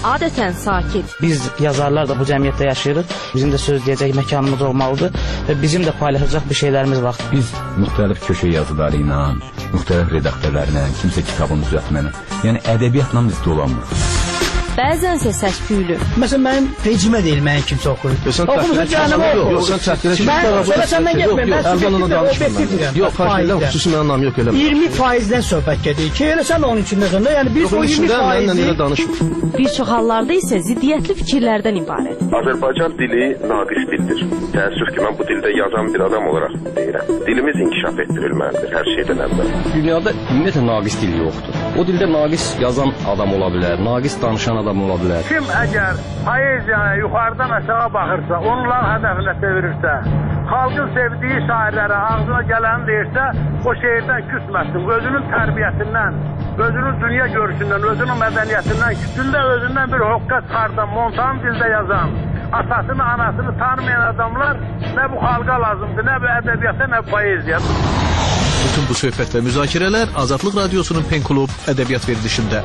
adətən sakit. Biz yazarlar da bu cəmiyyətdə yaşayırıq. Bizim də söz deyəcək məkanımız olmalıdır və bizim də paylaşacaq bir şeylərimiz var. Biz müxtəlif köşə yazıları ilə, müxtəlif redaktörlərlə, kimsə kitabını düzəltməni, yəni ədəbiyyatla biz dolanmırıq. Bəzənsə səs-küylü. Məsələn, mənim rejimə deyil, mənim kimsə oxuyur. Oxumusun canım oxu. Yox, sən çəkdirə kimi. Sonra səndən getməyim, mən subjektivdirəm. Yox, fərqlə, xüsusi mənim namı yox, eləmə. 20%-dən söhbət gedir ki, elə sən onun içində sonra, yəni biz o 20%-i... Bir çox hallarda isə ziddiyyətli fikirlərdən ibarət. Azərbaycan dili naqis dildir. Təəssüf ki, mən bu dildə yazan bir adam olaraq deyirəm. Dilimiz inkişaf etdirilməlidir hər şeydən əvvəl. Dünyada ümumiyyətlə naqis dil yoxdur. O dildə naqis yazan adam ola bilər, naqis danışan adam ola bilər. Kim əgər poeziyaya yuxarıdan aşağı baxırsa, onların hədəfinə çevirirsə, xalqın sevdiyi şairlərə ağzına gələni deyirsə, o şeirdən küsməsin, özünün tərbiyəsindən, özünün dünya görüşündən, özünün mədəniyyətindən, kütündə özündən bir hoqqa çıxardan, montan dildə yazan, atasını, anasını tanımayan adamlar nə bu xalqa lazımdır, nə bu ədəbiyyata, nə bu poeziya. Bütün bu söhbət və müzakirələr Azadlıq Radiosunun Pen Klub ədəbiyyat verilişində.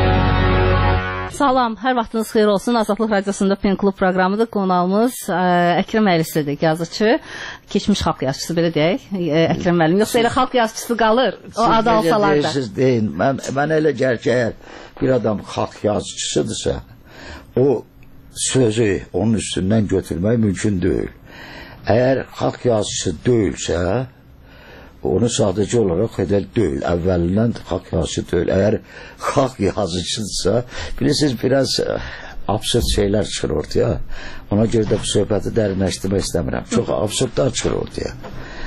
Salam, hər vaxtınız xeyir olsun. Azadlıq Radiosunda Pen Klub proqramıdır. Qonağımız Əkrəm Əlisidir, yazıcı, keçmiş xalq yazıcısı, belə deyək. Əkrəm müəllim, yoxsa elə xalq yazıcısı qalır, o adı alsalar da. Siz deyin, mən elə gəlir ki, əgər bir adam xalq yazıcısıdırsa, o sözü onun üstündən götürmək mümkün deyil. Əgər xalq yazıcısı deyilsə, onu sadəcə olaraq edəl deyil. Əvvəlindən xalq yazıcı deyil. Əgər xalq yazıcıdırsa, bilirsiniz, biraz absurd şeylər çıxır ortaya. Ona görə də bu söhbəti dərinləşdirmək istəmirəm. Çox absurdlar çıxır ortaya.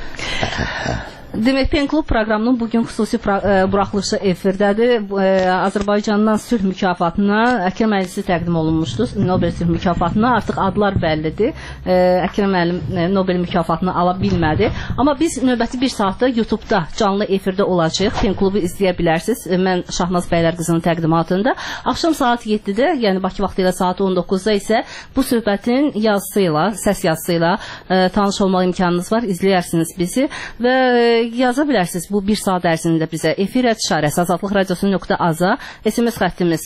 Demək, Pen Klub proqramının bugün xüsusi buraxılışı efirdədir. Azərbaycandan sülh mükafatına Əkrəm Əlisi təqdim olunmuşdu. Nobel sülh mükafatına artıq adlar bəllidir. Əkrəm müəllim Nobel mükafatını ala bilmədi. Amma biz növbəti bir saatda YouTube-da canlı efirdə olacaq. Pen Klubu izləyə bilərsiniz. Mən Şahnaz Bəylər qızının təqdimatında. Axşam saat 7-də, yəni Bakı vaxtı ilə saat 19-da isə bu söhbətin yazısıyla, səs yazısıyla tanış olmaq imkanınız var. İzləyərsiniz bizi və yaza bilərsiniz bu bir saat ərzində bizə. Efir işarəsi Azadlıq Radiosu.az-a, SMS xəttimiz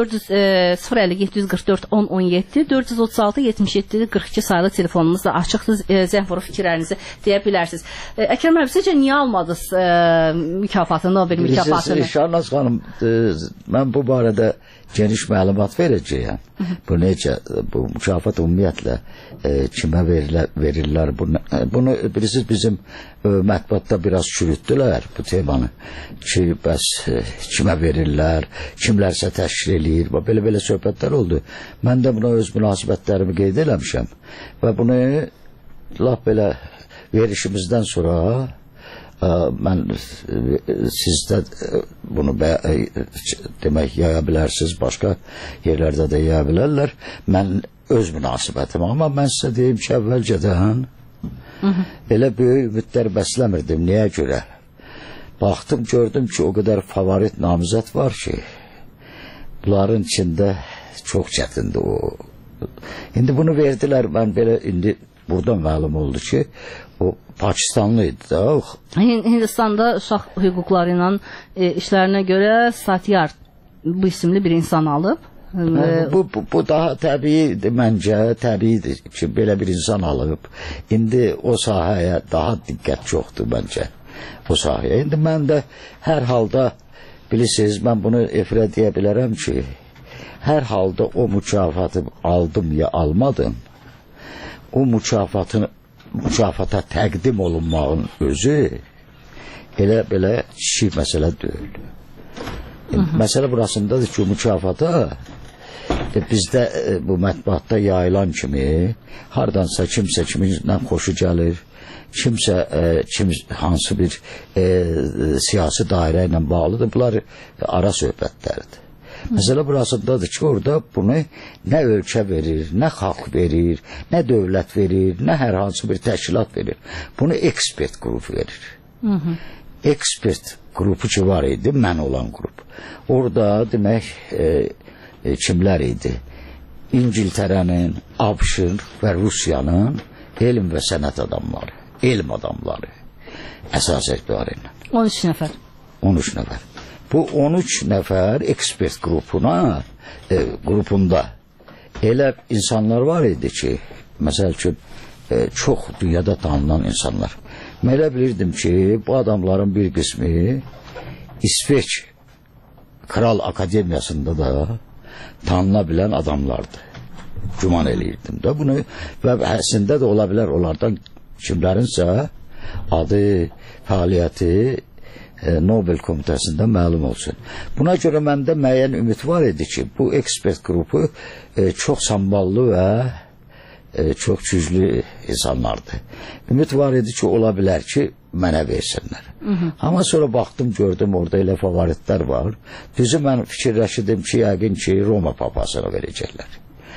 050-744-1017, 436-77-42 sayılı telefonumuz da açıqdır. Zəng vurub fikirlərinizi deyə bilərsiniz. Əkrəm müəllim, sizcə niyə almadınız mükafatını, Nobel mükafatını? Şahnaz xanım, mən bu barədə geniş məlumat verəcəyəm. Bu necə, bu mükafat ümumiyyətlə kimə verirlər? Bunu bilirsiniz, bizim mətbuatda biraz çürütdülər bu temanı ki, bəs kimə verirlər, kimlərsə təşkil eləyir, belə söhbətlər oldu. Mən də buna öz münasibətlərimi qeyd eləmişəm və bunu laf belə verişimizdən sonra mən sizdə bunu demək yaya bilərsiniz, başqa yerlərdə də yaya bilərlər. Mən öz münasibətim, amma mən sizə deyim ki, əvvəlcədən elə böyük ümidlər bəsləmirdim. Niyə görə? Baxdım, gördüm ki, o qədər favorit namizət var ki, bunların içində çox çətindir o. İndi bunu verdilər, mən belə indi buradan məlum oldu ki, o Pakistanlıydı da. Hindistanda uşaq hüquqları ilə işlərinə görə Satyar bu isimli bir insan alıb. Bu daha təbiidir, məncə təbiidir ki, belə bir insan alıb. İndi o sahəyə daha diqqət çoxdur məncə. O sahəyə. İndi mən də hər halda, bilirsiniz, mən bunu efirə deyə bilərəm ki, hər halda o mükafatı aldım ya almadım, o mükafata təqdim olunmağın özü elə belə kiçik məsələ deyil. Məsələ burasındadır ki, mükafata bizdə bu mətbuatda yayılan kimi hardansa kimsə kiminlə xoşu gəlir, kimsə hansı bir siyasi dairə ilə bağlıdır. Bunlar ara söhbətlərdir. Məsələ burasındadır ki, orada bunu nə ölkə verir, nə xalq verir, nə dövlət verir, nə hər hansı bir təşkilat verir. Bunu ekspert qrupu verir. Ekspert qrupu ki var idi, mən olan qrup. Orada demək kimlər idi? İngiltərənin, ABŞ-ın və Rusiyanın elm və sənət adamları, elm adamları əsas etibarıyla. 13 nəfər. 13 nəfər. Bu 13 nəfər ekspert qrupunda elə insanlar var idi ki, məsəl üçün çox dünyada tanınan insanlar. Mən elə bilirdim ki, bu adamların bir qismi İsveç Kral Akademiyasında da tanına bilən adamlardı. Güman eləyirdim də bunu və əslində də ola bilər onlardan kimlərinsə adı, fəaliyyəti Nobel komitəsində məlum olsun. Buna görə məndə müəyyən ümid var idi ki, bu ekspert qrupu çox samballı və çox güclü insanlardır. Ümid var idi ki, ola bilər ki, mənə versinlər. Amma sonra baxdım, gördüm, orada elə favoritlər var. Düzü mən fikirləşirdim ki, yəqin ki, Roma papasına verəcəklər.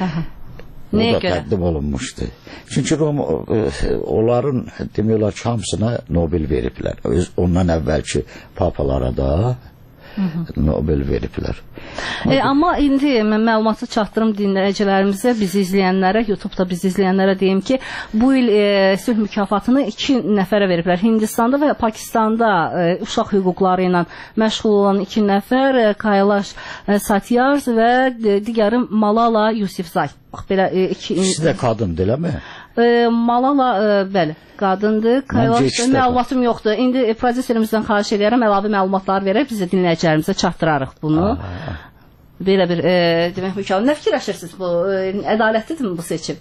O da təqdim olunmuşdu. Çünki onların demək ki, hamısına Nobel veriblər. Ondan əvvəlki papalara da Nobel veriblər. Amma indi mən məlumatı çatdırım dinləyicilərimizə, bizi izləyənlərə, YouTube-da bizi izləyənlərə deyim ki, bu il sülh mükafatını 2 nəfərə veriblər. Hindistanda və Pakistanda uşaq hüquqları ilə məşğul olan 2 nəfər, Kailash Satyarth və digəri Malala Yousafzai. Bax, belə 2... İkisi də qadındır, eləmi? Malala, bəli, qadındır. Kailash məlumatım yoxdur. İndi prodüserimizdən xahiş edərəm, əlavə məlumatlar verək, biz də dinləyicilərimizə çatdırarıq bunu. Belə bir demək mükəmməl. Nə fikirləşirsiniz bu? Ədalətlidirmi bu seçim?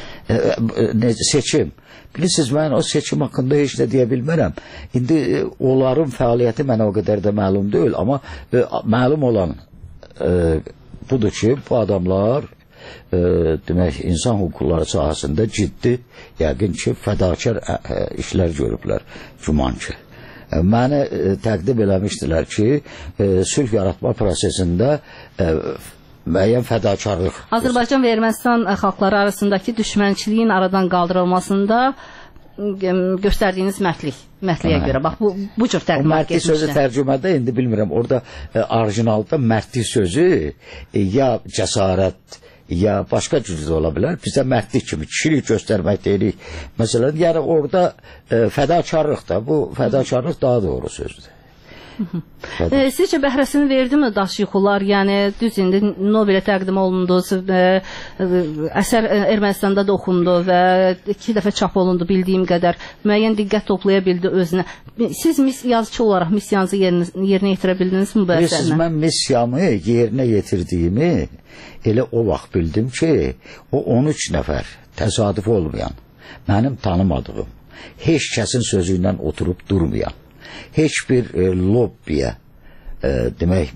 Seçim. Bilirsiniz, mən o seçim haqqında heç də deyə bilmərəm. İndi onların fəaliyyəti mənə o qədər də məlum deyil, amma məlum olan budur ki, bu adamlar demək, insan hüquqları sahəsində ciddi, yəqin ki, fədakar işlər görüblər, güman ki. Məni təqdim eləmişdilər ki, sülh yaratma prosesində müəyyən fədakarlıq. Azərbaycan və Ermənistan xalqları arasındakı düşmənçiliyin aradan qaldırılmasında göstərdiyiniz mərdliyə görə. Bax, bu cür təqdimat geçmişdə. Mərdlik sözü tərcümədə, indi bilmirəm, orada orijinalda mərdlik sözü ya cəsarət, ya başqa cüzdə ola bilər. Bizdə mərdlik kimi kişilik göstərmək deyirik. Məsələn, yəni orada fədakarlıq da, bu fədakarlıq daha doğru sözdür. Sizcə bəhrəsini verdi mi daş yıxılar? Yəni, düz indi Nobelə təqdim olundu, əsər Ermənistanda da oxundu və 2 dəfə çap olundu bildiyim qədər. Müəyyən diqqət toplaya bildi özünə. Siz yazıcı olaraq missiyanızı yerinə yetirə bildiniz mi bu əsərlə? Bilirsiniz, mən missiyamı yerinə yetirdiyimi elə o vaxt bildim ki, o 13 nəfər təsadüf olmayan, mənim tanımadığım, heç kəsin sözü ilə oturub durmayan, heç bir lobbiyə demək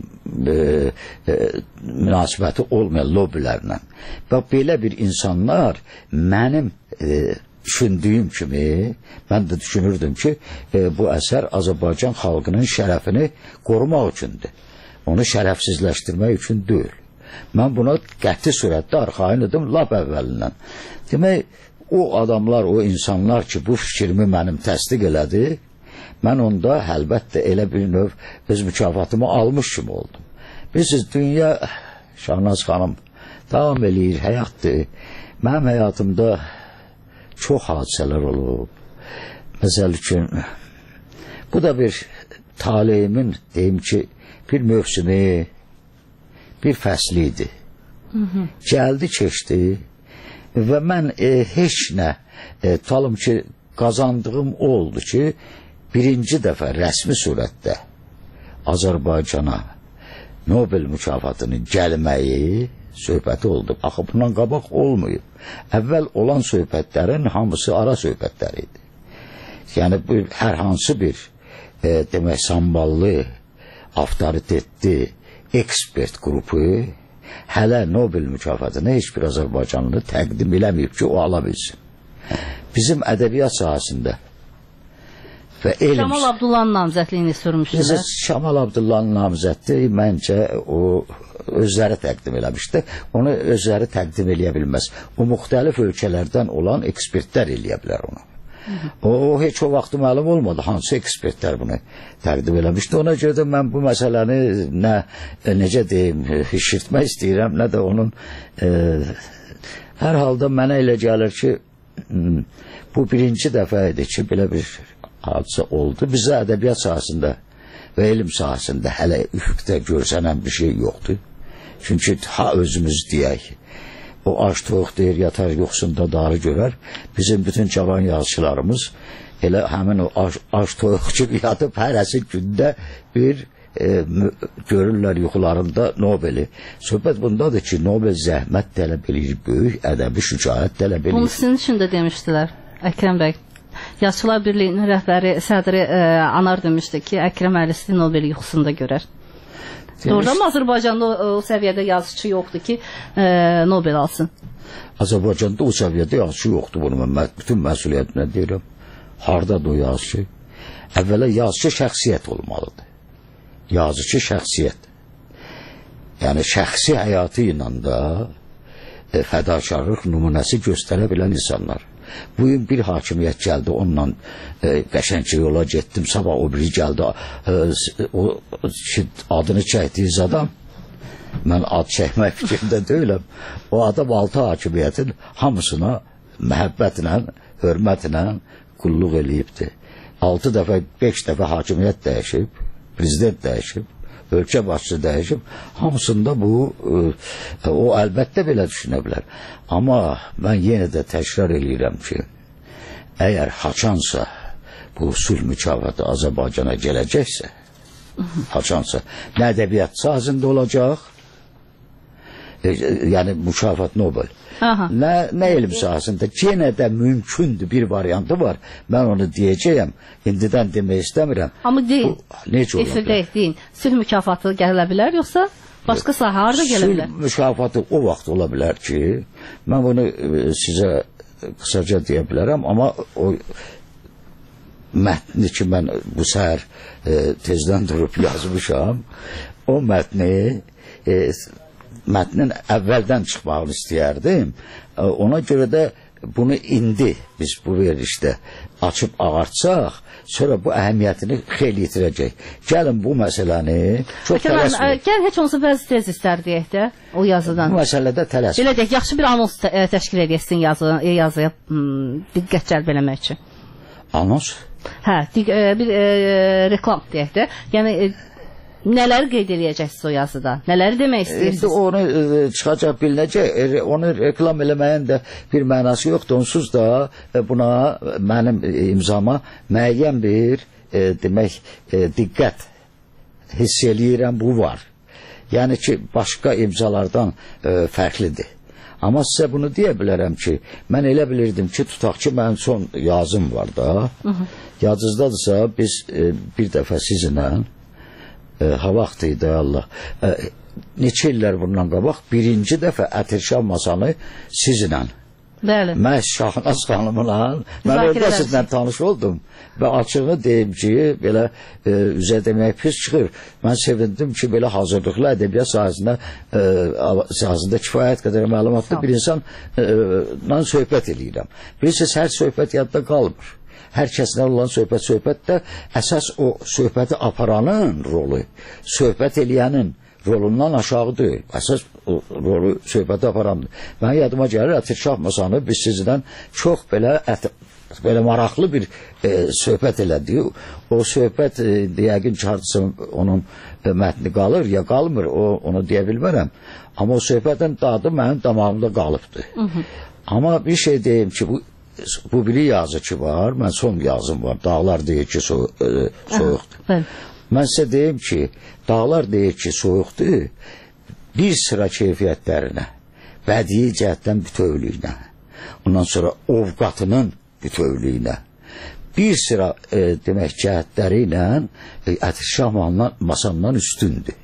münasibəti olmayan lobbilərlə və belə bir insanlar mənim düşündüyüm kimi, mən də düşünürdüm ki, bu əsər Azərbaycan xalqının şərəfini qorumaq üçündür, onu şərəfsizləşdirmək üçün deyil. Mən buna qəti surətdə arxayın idim lap əvvəlindən. Demək, o adamlar, o insanlar ki, bu fikrimi mənim təsdiq elədi, mən onda əlbəttə elə bir növ öz mükafatımı almış kimi oldum. Bilirsiniz, dünya, Şahnaz xanım, davam eləyir, həyatdır. Mənim həyatımda çox hadisələr olub. Məsəl üçün, bu da bir taleyimin, deyim ki, bir mövsümü, bir fəsli idi. Gəldi, keçdi və mən heç nə talım ki, qazandığım oldu ki, birinci dəfə rəsmi surətdə Azərbaycana Nobel mükafatının gəlməyi söhbəti oldu. Axı, bundan qabaq olmayıb. Əvvəl olan söhbətlərin hamısı ara söhbətləri idi. Yəni, hər hansı bir demək, samballı, avtoritetli ekspert qrupu hələ Nobel mükafatını heç bir Azərbaycanlı təqdim eləməyib ki, o ala bilsin. Bizim ədəbiyyat sahəsində və elm... Şamal Abdullahın namizədliyini sürmüşdülər. Şamal Abdullahın namizədliyi məncə o özləri təqdim eləmişdi. Onu özləri təqdim eləyə bilməz. O müxtəlif ölkələrdən olan ekspertlər eləyə bilər onu. O heç o vaxtı məlum olmadı hansı ekspertlər bunu təqdim eləmişdi. Ona görə də mən bu məsələni necə deyim, şişirtmək istəyirəm, nə də onun hər halda mənə elə gəlir ki, bu birinci dəfə idi ki, belə bir hadisə oldu. Bizə ədəbiyyat sahəsində və elm sahəsində hələ üfüqdə görsənən bir şey yoxdur. Çünki ha özümüz deyək, o aç toyuq deyir, yatar yoxsunda darı görər. Bizim bütün cavan yazıçılarımız elə həmin o aç toyuqçu yatıb hərəsi gündə bir görürlər yuxularında Nobeli. Söhbət bundadır ki, Nobel zəhmət tələb edir, böyük ədəbi şücaət tələb edir. Bunu sizin üçün də demişdilər, Əkrəm bəy. Yazıçılar Birliyinin rəhbəri, sədri Anar demişdi ki, Əkrəm Əlisi Nobeli yuxusunda görər. Doğrudan mı Azərbaycanda o səviyyədə yazıçı yoxdur ki, Nobel alsın? Azərbaycanda o səviyyədə yazıçı yoxdur, bunu mən bütün məsuliyyətimlə deyirəm. Hardadır o yazıçı? Əvvələ yazıçı şəxsiyyət olmalıdır. Yazıcı şəxsiyyət. Yəni şəxsi həyatı ilə də fədakarlıq nümunəsi göstərə bilən insanlar. Bugün bir hakimiyyət gəldi, onunla qəşəngcə yola getdim, sabah o biri gəldi, o adını çəkdiyiz adam, mən ad çəkmək fikrində deyiləm, o adam 6 hakimiyyətin hamısına məhəbbətlə, hörmətlə qulluq eləyibdir. 6 dəfə, 5 dəfə hakimiyyət dəyişib, prezident dəyişib, ölkə başçısı dəyişib, hamısında bu, o əlbəttə belə düşünə bilər. Amma mən yenə də təkrar eləyirəm ki, əgər haçansa bu sülh mükafatı Azərbaycana gələcəksə, haçansa, nə ədəbiyyat sahəsində olacaq, yəni mükafat Nobel, nə elm sahəsində, yenə də mümkündür bir variantı var. Mən onu deyəcəyəm, indidən demək istəmirəm. Amma deyin, efirdə deyin, sülh mükafatı gələ bilər, yoxsa başqa sahə harada gələ bilər? Sülh mükafatı o vaxt ola bilər ki, mən bunu sizə qısaca deyə bilərəm, amma o mətni ki, mən bu səhər tezdən durub yazmışam, o mətnin əvvəldən çıxmağını istəyərdim. Ona görə də bunu indi biz bu verilişdə açıb ağartsaq, sonra bu əhəmiyyətini xeyli yitirəcək. Gəlin bu məsələni çox tələsməyək. Gəl heç olsa bəzi tez istər deyək də o yazıdan. Bu məsələdə tələsməyək. Belə deyək, yaxşı bir anons təşkil edəsin yazıya diqqət cəlb eləmək üçün. Anons? Hə, bir reklam deyək də. Yəni nələri qeyd edəcəksiniz o yazıda? Nələri demək istəyirsiniz? İndi onu çıxacaq bilinəcək, onu reklam eləməyin də bir mənası yoxdur. Onsuz da buna mənim imzama müəyyən bir demək diqqət hiss eləyirəm, bu var. Yəni ki, başqa imzalardan fərqlidir. Amma sizə bunu deyə bilərəm ki, mən elə bilirdim ki, tutaq ki, mənim son yazım var da. Yazızdadırsa biz bir dəfə sizinlə ha vaxtıydı Allah. Neçə illər bundan qabaq birinci dəfə Ətirşah masanı sizinlə. Bəli. Mən Şahnaz xanımla, mən orada sizlə tanış oldum və açığı deyim ki, belə üzə demək pis çıxır. Mən sevindim ki, belə hazırlıqlı ədəbiyyat sahəsində kifayət qədər məlumatlı bir insanla söhbət eləyirəm. Bilirsiniz, hər söhbət yadda qalmır. Hər kəslə olan söhbətdə əsas o söhbəti aparanın rolu, söhbət eləyənin rolundan aşağı deyil. Əsas rolu söhbəti aparandır. Mən yadıma gəlir, Ətirşah masanı biz sizdən çox belə maraqlı bir söhbət elədik. O söhbət yəqin ki, hardasa onun mətni qalır ya qalmır, onu deyə bilmərəm. Amma o söhbətin dadı mənim damağımda qalıbdır. Amma bir şey deyim ki, bu biri yazı ki var, mən son yazım var, Dağlar deyir ki soyuqdur. Mən sizə deyim ki, Dağlar deyir ki soyuqdur, bir sıra keyfiyyətlərinə, bədii cəhətdən bütövlüyünə, ondan sonra ovqatının bütövlüyünə, bir sıra demək cəhətləri ilə Ətirşah masandan üstündür.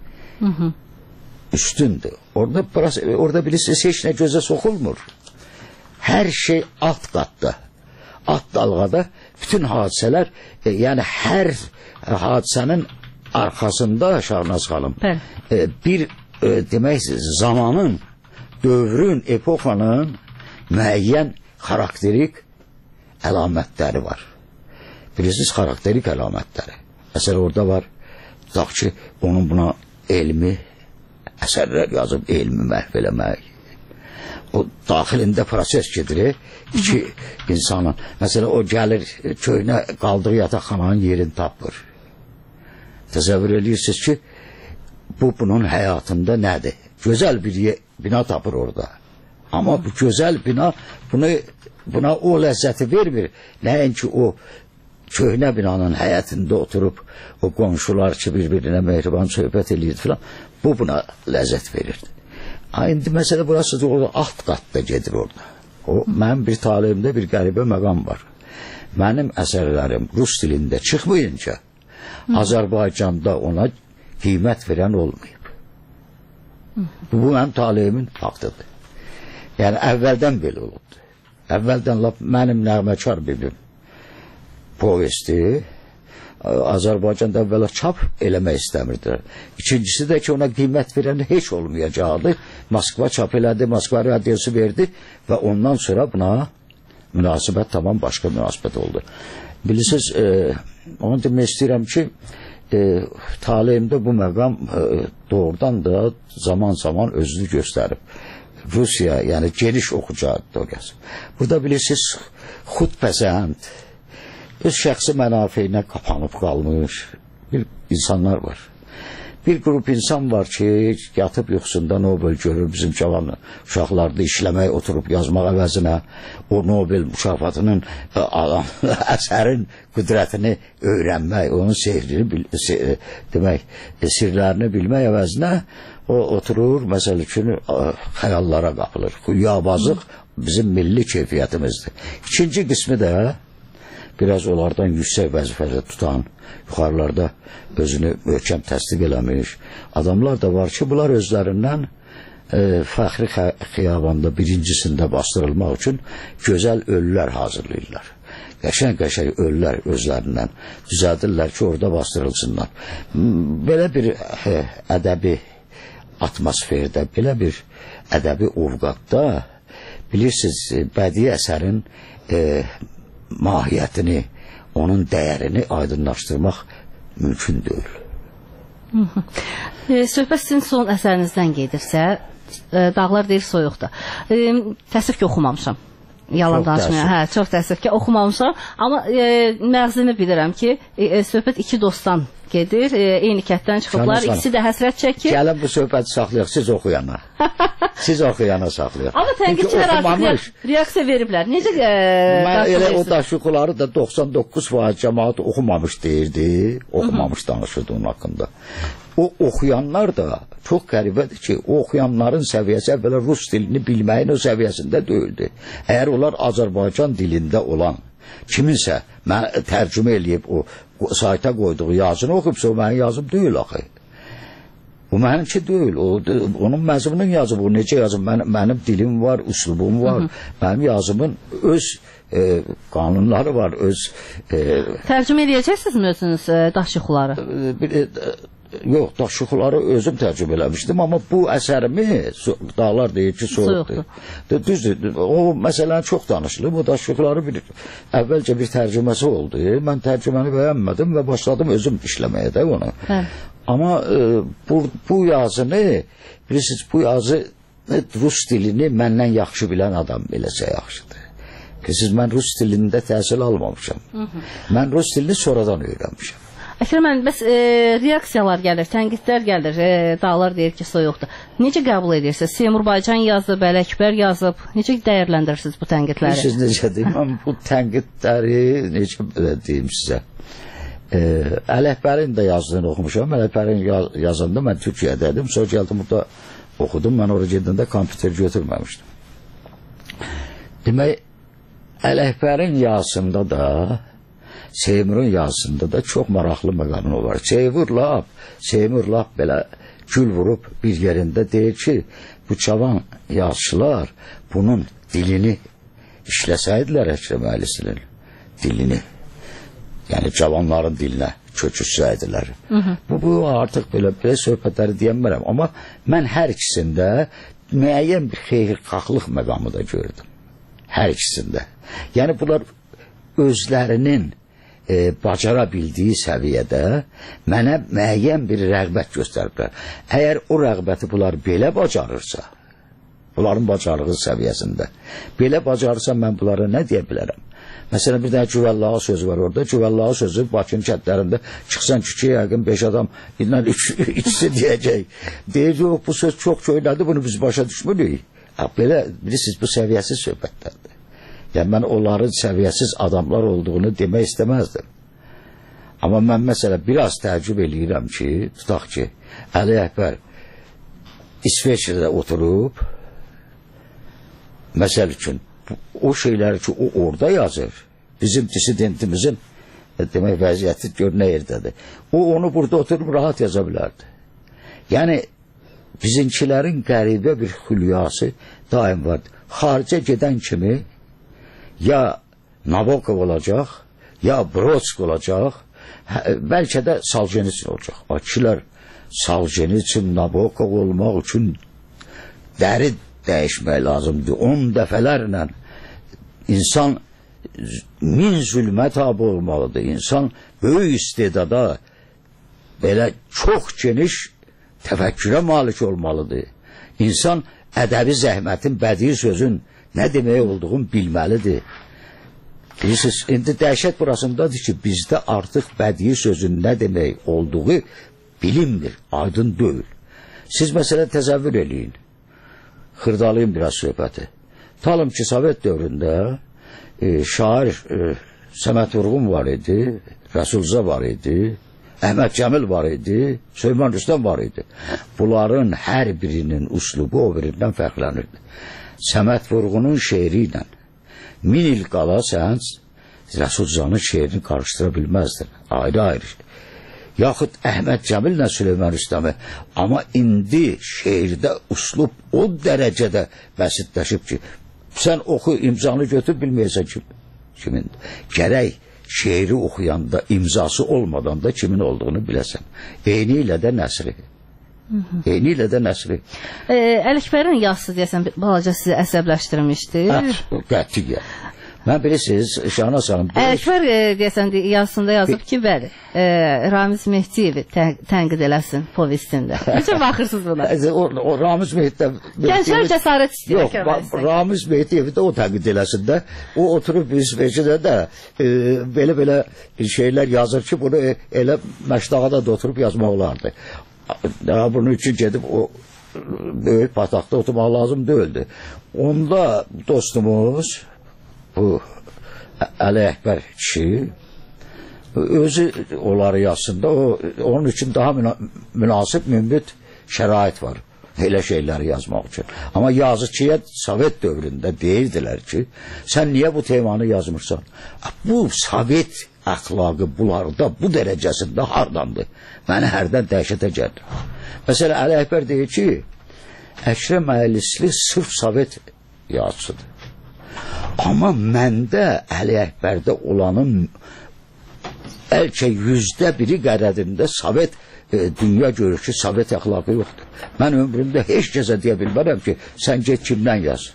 Üstündür. Orada bilirsiniz, heç nə gözə soxulmur. Hər şey alt qatda, alt dalğada bütün hadisələr, yəni hər hadisənin arxasında Şahnaz xanım bir demək zamanın, dövrün, epoxanın müəyyən xarakterik əlamətləri var. Bilirsiniz, xarakterik əlamətləri. Məsələ orada var, tutaq ki, onun buna elmi əsərlər yazıb, elmi məhv eləmək. O daxilində proses gedir, iki insanın. Məsələn, o gəlir köynə qaldığı yataqxananın yerini tapır. Təsəvvür edirsiniz ki, bunun həyatında nədir? Gözəl bir bina tapır orada. Amma bu gözəl bina buna o ləzzəti vermir. Nəinki o köhnə binanın həyətində oturub o qonşular ki, bir-birinə mehriban söhbət edirdi filan. Bu buna ləzzət verirdi. İndi məsələ burası da orada alt qatda gedir orada. Mənim bir talibimdə bir qəribə məqam var. Mənim əsərlərim rus dilində çıxmayınca Azərbaycanda ona qiymət verən olmayıb. Bu mənim talibimin faktıdır. Yəni əvvəldən belə olubdu. Əvvəldən mənim nəğməkar bibim povesti Azərbaycanda əvvəla çap eləmək istəmirdilər. İkincisi də ki, ona qiymət verən heç olmayacaqdı. Moskva çap elədi, Moskva radiosu verdi və ondan sonra buna münasibət tamam başqa münasibət oldu. Bilirsiniz, onu demək istəyirəm ki, talihimdə bu məqam doğrudan da zaman özünü göstərib. Rusiya, yəni geniş oxucu auditoriyası. Burada bilirsiniz, xudpəsənd, öz şəxsi mənafeyinə qapanıb qalmış bir insanlar var. Bir qrup insan var ki, yatıb yuxusunda Nobel görür bizim cavan uşaqlarda işləmək, oturub yazmaq əvəzinə o Nobel mükafatının əsərin qüdrətini öyrənmək, onun sehrini demək, sirlərini bilmək əvəzinə o oturur, məsəl üçün xəyallara qapılır. Xüyabazlıq bizim milli keyfiyyətimizdir. İkinci qismi də biraz onlardan yüksək vəzifədə tutan, yuxarılarda özünü möhkəm təsdiq eləmiş adamlar da var ki, bunlar özlərindən fəxri xiyabanda birincisində bastırılmaq üçün gözəl ölülər hazırlayırlar. Qəşəng ölülər özlərindən düzəldirlər ki, orada bastırılsınlar. Belə bir ədəbi atmosferdə, belə bir ədəbi ovqatda bilirsiniz, bədii əsərin mahiyyətini, onun dəyərini aydınlaşdırmaq mümkün deyil. Söhbət sizin son əsərinizdən gedirsə, Dağlar deyir soyuqdur. Təəssüf ki, oxumamışam. Yalan danışmıyorum. Hə, çox təəssüf ki, oxumamışam. Amma məğzini bilirəm ki, söhbət iki dostdan gedir. Eyni kətdən çıxıblar. İkisi də həsrət çəkir. Gəlin bu söhbəti saxlayaq, siz oxuyana. Siz oxuyana saxlayaq. Amma tənqidçilər artıq reaksiya veriblər. Necə mən elə o daşıqları da 99% cəmaat oxumamış deyirdi. Oxumamış danışırdı onun haqqında. O oxuyanlar da çox qəribədir ki, o oxuyanların səviyyəsi əvvəla rus dilini bilməyin o səviyyəsində deyildi. Əgər onlar Azərbaycan dilində olan kiminsə tərcümə eləyib o sayta qoyduğu yazını oxuyubsa, o mənim yazım deyil axı. O mənimki deyil. Onun məzmunun yazıb, o necə yazım? Mənim dilim var, üslubum var. Mənim yazımın öz qanunları var, öz... Tərcümə eləyəcəksiniz özünüz daşıqları? Yox, daşıqları özüm tərcümə eləmişdim, amma bu əsərimi Dağlar deyir ki, soyuqdur. Düzdür, o məsələni çox danışılıb, o daşıqları əvvəlcə bir tərcüməsi oldu. Mən tərcüməni bəyənmədim və başladım özüm işləməyə də onu. Amma bu yazını, bilirsiniz, bu yazı rus dilini məndən yaxşı bilən adam beləsə yaxşıdır. Siz, mən rus dilində təhsil almamışam. Mən rus dilini sonradan öyrənmişəm. Əkrəm müəllim, bəs reaksiyalar gəlir, tənqidlər gəlir, Dağlar deyir ki, soyuqdur. Necə qəbul edirsiniz? Seymur Baycan yazıb, Ələkbər yazıb. Necə dəyərləndirirsiniz bu tənqidləri? Siz necə deyim, mən bu tənqidləri necə deyim sizə? Ələkbərin də yazdığını oxumuşam. Ələkbərin yazanda mən Türkiyədəydim. Sonra gəldim burada oxudum. Mən oraya gedəndə kompüter götürməmişdim. Demək, Ələkbərin yazısında da Seymurun yazısında da çox maraqlı məqamı var. Seymur lap belə gül vurub bir yerində deyir ki, bu cavan yazıçılar bunun dilini işləsəydilər Əkrəm Əlisi'nin dilini, yəni cavanların dilinə köçürsəydilər. Bu artıq belə söhbətləri deyəmərəm, amma mən hər ikisində müəyyən bir xeyirxahlıq məqamı da gördüm. Hər ikisində. Yəni bunlar özlərinin bacara bildiyi səviyyədə mənə müəyyən bir rəğbət göstəriblər. Əgər o rəğbəti bunlar belə bacarırsa, bunların bacarığı səviyyəsində belə bacarırsa mən bunlara nə deyə bilərəm? Məsələn, bir dənə Cüvəllağı sözü var orada. Cüvəllağı sözü Bakının kəndlərində çıxsan küçəyə yəqin 5 adam ilə ikisi deyəcək. Deyir, yox, bu söz çox köynədir, bunu biz başa düşmürük. Belə, bilirsiniz, bu səviyyəsiz söhbətlərdir. Yəni, mən onların səviyyəsiz adamlar olduğunu demək istəməzdim. Amma mən məsələ biraz təəccüb eləyirəm ki, tutaq ki, Əli Əkbər İsveçrədə oturub, məsəl üçün, o şeyləri ki, o orada yazır, bizim disidentimizin demək vəziyyəti gör nə yerdədir. O onu burada oturub rahat yaza bilərdi. Yəni, bizimkilərin qəribə bir xülyası daim vardır. Xaricə gedən kimi ya Nabokov olacaq, ya Brodsk olacaq, bəlkə də Solzhenitsin olacaq. Kişilər Solzhenitsin, Nabokov olmaq üçün dəri dəyişmək lazımdır. 10 dəfələrlə insan min zülmə tabi olmalıdır. İnsan böyük istedada belə çox geniş təfəkkürə malik olmalıdır. İnsan ədəbi zəhmətin, bədii sözün nə demək olduğunu bilməlidir. Bilirsiniz, indi dəhşət burasındadır ki, bizdə artıq bədii sözün nə demək olduğu bilinmir, aydın deyil. Siz məsələ təsəvvür eləyin. Xırdalayın biraz söhbəti. Talım ki, Sovet dövründə şair Səməd Vurğun var idi, Rəsulza var idi, Əhməd Cəmil var idi, Süleyman Rüstəm var idi. Bunların hər birinin uslubu o birindən fərqlənirdi. Səməd Vurğunun şeiri ilə 1000 il qala sən Rəsulzanın şeirini qarışdıra bilməzdin. Ayrı-ayrı. Yaxud Əhməd Cəmillə Süleyman Rüstəmi. Amma indi şeirdə uslub o dərəcədə bəsitləşib ki, sən oxu, imzanı götür, bilməyəsən kimin. Gərək şeiri oxuyanda imzası olmadan da kimin olduğunu biləsən. Eyni ilə də nəsri. Eyni ilə də nəsri. Əli Əkbərin yazısı deyəsən, balaca sizi əsəbləşdirmişdi. Qətiyyən. Mən bilirsiniz, Şahnaz xanım... Əli Əkbər deyəsən, yazısında yazıb ki, bəli, Ramiz Mehdiyevi tənqid eləsin povestində. Necə baxırsınız buna? O Ramiz Mehdiyevi... Gənclər cəsarət istəyir. Yox, Ramiz Mehdiyevi də o tənqid eləsin də. O oturub İsveçrədə də belə-belə şeylər yazır ki, bunu elə Məşdağada da oturub yazmaq olardı. Bunun üçün gedib o böyük pataqda oturmaq lazım deyildi. Onda dostumuz, bu Əli Əkbər kişi, özü onları yazsın da, onun üçün daha münasib, mümbit şərait var elə şeyləri yazmaq üçün. Amma yazıçıya Sovet dövründə deyirdilər ki, sən niyə bu temanı yazmırsan? Bu Sovet əxlaqı bunlarda bu dərəcəsində hardandır? Məni hərdən dəhşətə gəlir. Məsələn, Əli Əkbər deyir ki, Əkrəm Əylisli sırf Sovet yazıçıdır. Amma məndə Əli Əkbərdə olanın bəlkə 100% qədərində Sovet dünya görüşü, Sovet əxlaqı yoxdur. Mən ömrümdə heç kəsə deyə bilmərəm ki, sən get kimdən yaz.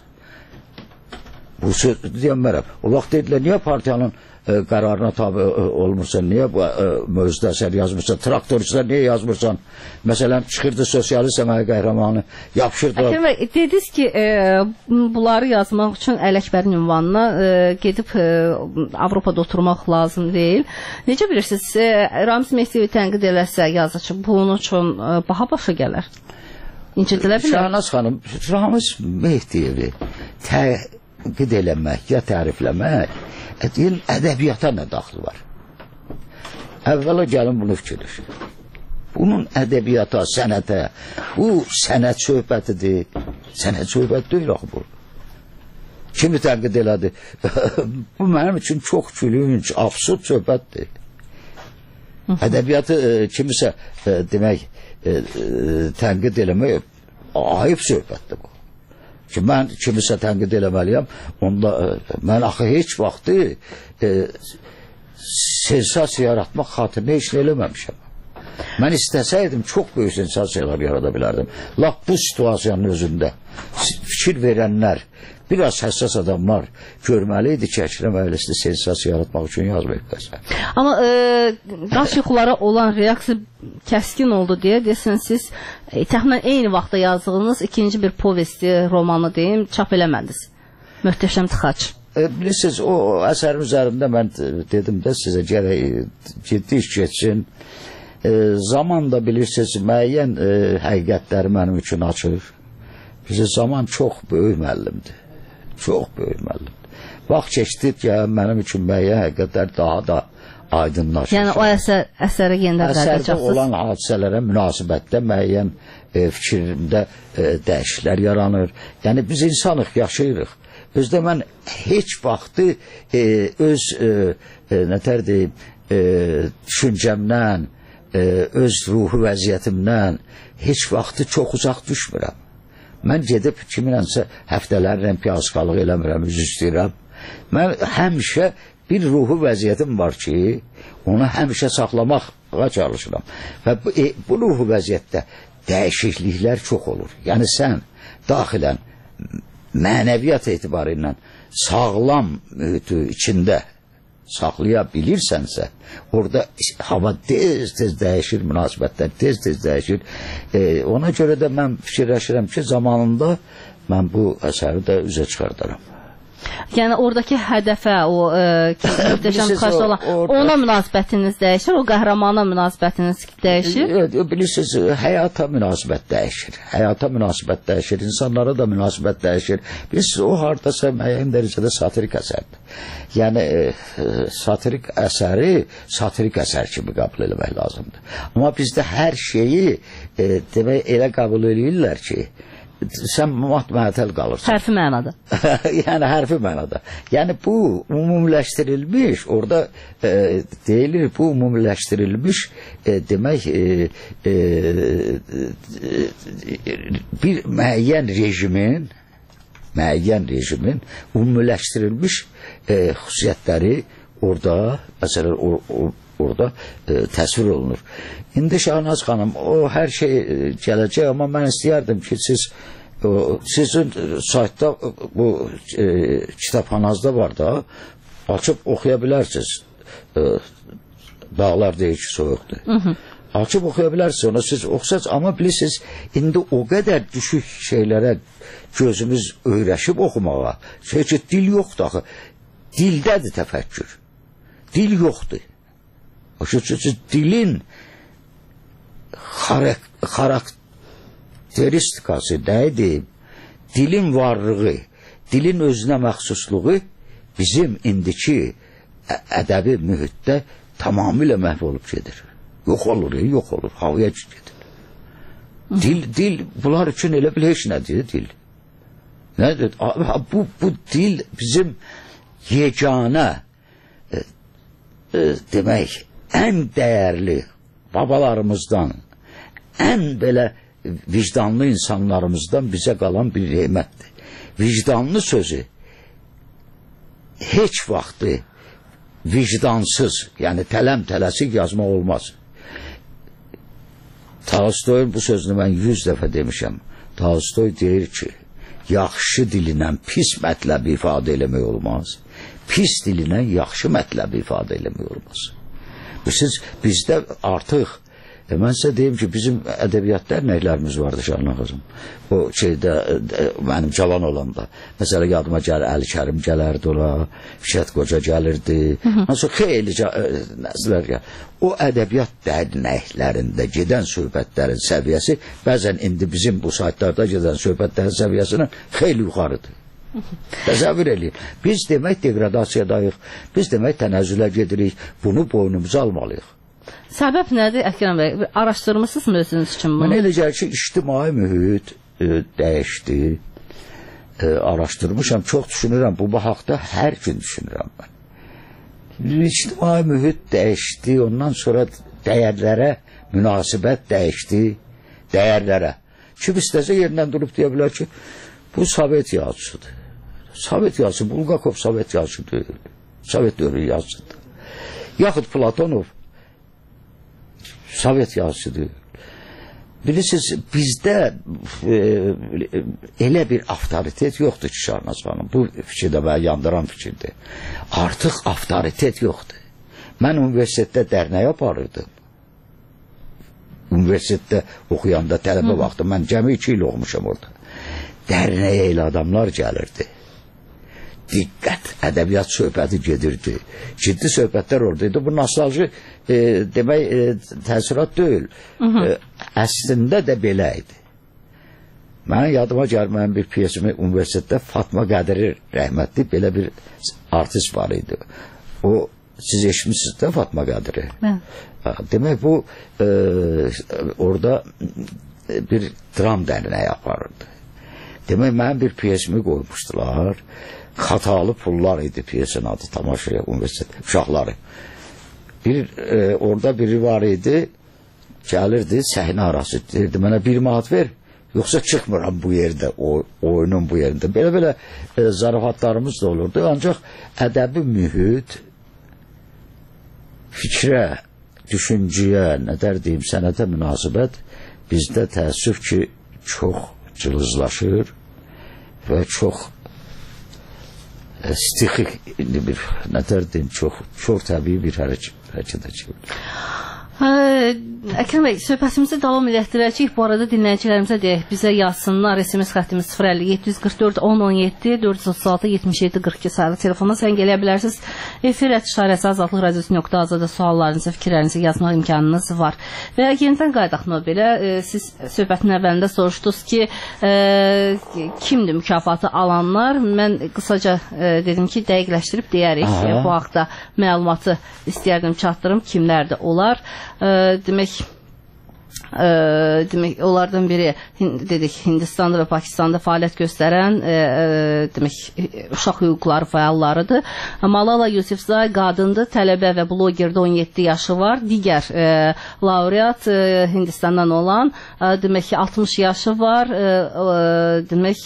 Bu söz deyəmərəm. O vaxt dedilər, niyə partiyanın qərarına tabi olmursan, niyə bu mövzuda sən yazmırsan, traktorçular niyə yazmırsan? Məsələn, çıxırdı sosialist əməyi qəhrəmanı, yapışırdılar. Əkəm bəy, dediniz ki, bunları yazmaq üçün Əli Əkbərin ünvanına gedib Avropada oturmaq lazım deyil. Necə bilirsiniz, Ramiz Mehdiyevi tənqid eləsə yazıcı, bunun üçün baha başa gələr? İncidilə bilər? Şahnaz xanım, Ramiz Mehdiyevi tənqid eləmək ya tərifləmək deyil, ədəbiyyata nə daxlı var? Əvvəla gəlin bunu fikirləşin. Bunun ədəbiyyata, sənətə, bu sənət söhbətidir. Sənət söhbət deyil axı bu. Kimi tənqid elədi? Bu mənim üçün çox gülünc, absurd söhbətdir. Ədəbiyyatı kimisə demək, tənqid eləmək ayıb söhbətdir bu. Ki, mən kimisə tənqid eləməliyəm, onda mən axı heç vaxtı sensasiya yaratmaq xatirinə heç nə eləməmişəm. Mən istəsəydim, çox böyük sensasiyalar yarada bilərdim. Lap bu situasiyanın özündə fikir verənlər, biraz həssas adamlar görməliydi ki, Əkrəm Əylisli sensasiya yaratmaq üçün yazmayıb qəsə. Amma daş yuxulara olan reaksiya kəskin oldu deyə deyəsən siz təxminən eyni vaxtda yazdığınız ikinci bir povesti, romanı deyim, çap eləmədiniz. Möhtəşəm Tıxac. bilirsiniz, o əsərin üzərində mən dedim də sizə gərək ciddi iş geçsin. Zaman da bilirsiniz, müəyyən həqiqətləri mənim üçün açır. Bizi zaman çox böyük müəllimdir. Çox böyük müəllimdir. Vaxt keçdikcə mənim üçün müəyyən həqiqətlər daha da aydınlaşır. Yəni o əsərə yenidən qayıdacaqsınız. Əsərdə olan hadisələrə münasibətdə müəyyən fikrimdə dəyişikliklər yaranır. Yəni biz insanıq, yaşayırıq. Özdə mən heç vaxtı öz düşüncəmdən, öz ruhu vəziyyətimdən heç vaxtı çox uzaq düşmürəm. Mən gedib kiminləsə həftələrlə piyasqalıq eləmirəm, üzr istəyirəm. Mən həmişə bir ruhu vəziyyətim var ki, onu həmişə saxlamağa çalışıram. Və bu ruhu vəziyyətdə dəyişikliklər çox olur. Yəni sən daxilən mənəviyyat etibarı ilə sağlam mühiti içində saxlaya bilirsənsə, orada hava tez-tez dəyişir, münasibətlər tez-tez dəyişir. Ona görə də mən fikirləşirəm ki, zamanında mən bu əsəri də üzə çıxardaram. Yəni oradakı hədəfə, o möhtəşəm xaç olan, ona münasibətiniz dəyişir, o qəhrəmana münasibətiniz dəyişir? Bilirsiniz, həyata münasibət dəyişir. Həyata münasibət dəyişir, insanlara da münasibət dəyişir. Bilirsiniz, o hardasa müəyyən dərəcədə satirik əsərdir. Yəni, satirik əsəri satirik əsər kimi qəbul eləmək lazımdır. Amma bizdə hər şeyi demək elə qəbul edirlər ki, sən məhtəl qalırsan. Hərfi mənada. Yəni, hərfi mənada. Yəni, bu ümumiləşdirilmiş, orada deyilir, bu ümumiləşdirilmiş demək bir müəyyən rejimin ümumiləşdirilmiş xüsusiyyətləri orada, məsələn, orada təsvir olunur. İndi Şahnaz xanım, o hər şey gələcək, amma mən istəyərdim ki, sizin saytda bu kitabxanazda var da, açıb oxuya bilərsiniz. Dağlar deyir ki, soyuqdur. Açıb oxuya bilərsiniz, onu siz oxusaz, amma bilirsiniz, indi o qədər düşük şeylərə gözümüz öyrəşib oxumağa, ki, dil yoxdur axı. Dildədir təfəkkür. Dil yoxdur. Dilin xarakteristikası nədir? Dilin varlığı, dilin özünə məxsusluğu bizim indiki ədəbi mühitdə tamamilə məhv olub gedir. Yox olur, havaya gedir. Dil, bunlar üçün elə bil heç nədir, dil. Nədir? Bu dil bizim yeganə demək, ən dəyərli babalarımızdan, ən belə vicdanlı insanlarımızdan bizə qalan bir nemətdir. Vicdanlı sözü heç vaxtı vicdansız, yəni tələm-tələsik yazmaq olmaz. Tolstoyun bu sözünü mən 100 dəfə demişəm. Tolstoy deyir ki, yaxşı dilinə pis mətləbi ifadə eləmək olmaz. Pis dilinə yaxşı mətləbi ifadə eləmək olmaz. Bizdə artıq, mən sizə deyim ki, bizim ədəbiyyatda nəylərimiz vardı Şahnaz xanım. O şeydə, mənim cavan olanda, məsələ yadıma gəlir, Əli Kərim gələrdi ola, Fikret Qoca gəlirdi, sonra xeyli nəzlər gəlir. O ədəbiyyat dərnəklərində gedən söhbətlərin səviyyəsi, bəzən indi bizim bu saytlarda gedən söhbətlərin səviyyəsindən xeyli yuxarıdır. Təsəvvür edin. Biz demək degradasiyadayıq, biz demək tənəzzülə gedirik, bunu boynumuza almalıyıq. Səbəb nədir Əkrəm bəy? Araşdırmışsınız mı özünüz üçün bunu? Mən elə gəlir ki, ictimai mühit dəyişdi, araşdırmışam, çox düşünürəm, bu haqda hər gün düşünürəm mən. İctimai mühit dəyişdi, ondan sonra dəyərlərə münasibət dəyişdi, dəyərlərə. Kim istəsə yerindən durub deyə bilər ki, bu Sovet yazısıdır. Sovet yazısı, Bulgakov Sovet yazısıdır. Sovet dövrü yazısıdır. Yaxud Platonov Sovet yazısıdır. Bilirsiniz, bizdə elə bir avtoritet yoxdur ki, Şahnaz xanım. Bu fikirdə mənə yandıran fikirdir. Artıq avtoritet yoxdur. Mən universitetdə dərnək aparırdım. Universitetdə oxuyanda tələbə vaxtı, mən cəmi 2 il oxumuşam orada. Dərnəyə elə adamlar gəlirdi. diqqət, ədəbiyyat söhbəti gedirdi. Ciddi söhbətlər oradaydı. Bu nostalji demək təəssürat deyil. Əslində də belə idi. Mən yadıma gəlməyən bir piyesimi universitetdə Fatma Qədiri rəhmətli belə bir artist var idi. O, siz eşitmişsiniz də Fatma Qədiri. Demək bu orada bir dram dərnəyi aparırdı. Demək mən bir piyesimi qoymuşdular. Xatalı pullar idi piyesin adı, tamaşaya universitet uşaqları. Orada biri var idi, gəlirdi səhnə arası, deyirdi mənə 1 manat ver, yoxsa çıxmıram bu yerdə, oyunun bu yerində. Belə zarafatlarımız da olurdu, ancaq ədəbi mühit fikrə, düşüncəyə, nə deyim, sənətə münasibət bizdə təəssüf ki, çox cılızlaşır və çox stixik bir, nə deyim, çox təbii bir hərəkətə çevrilir. Əkrəm bəy, söhbətimizi davam elətdirəcəyik. Bu arada dinləyicilərimizə deyək, bizə yazsınlar. SMS xəttimiz 050 744 1017 436 77 42 sayılı telefona zəng eləyə bilərsiniz. Efir @işarəsi azadlıq radiosu.az-da suallarınızı, fikirlərinizi yazmaq imkanınız var. Və yenidən qaydaq belə, siz söhbətin əvvəlində soruşdunuz ki, kimdir mükafatı alanlar? Mən qısaca dedim ki, dəqiqləşdirib deyərik. Bu haqda məlumatı istəyərdim çatdırım, kimlərdir onlar. Demək onlardan biri dedik Hindistanda və Pakistanda fəaliyyət göstərən demək uşaq hüquqları fəallarıdır. Malala Yousafzai qadındır, tələbə və blogerdə 17 yaşı var. Digər laureat Hindistandan olan demək 60 yaşı var. Demək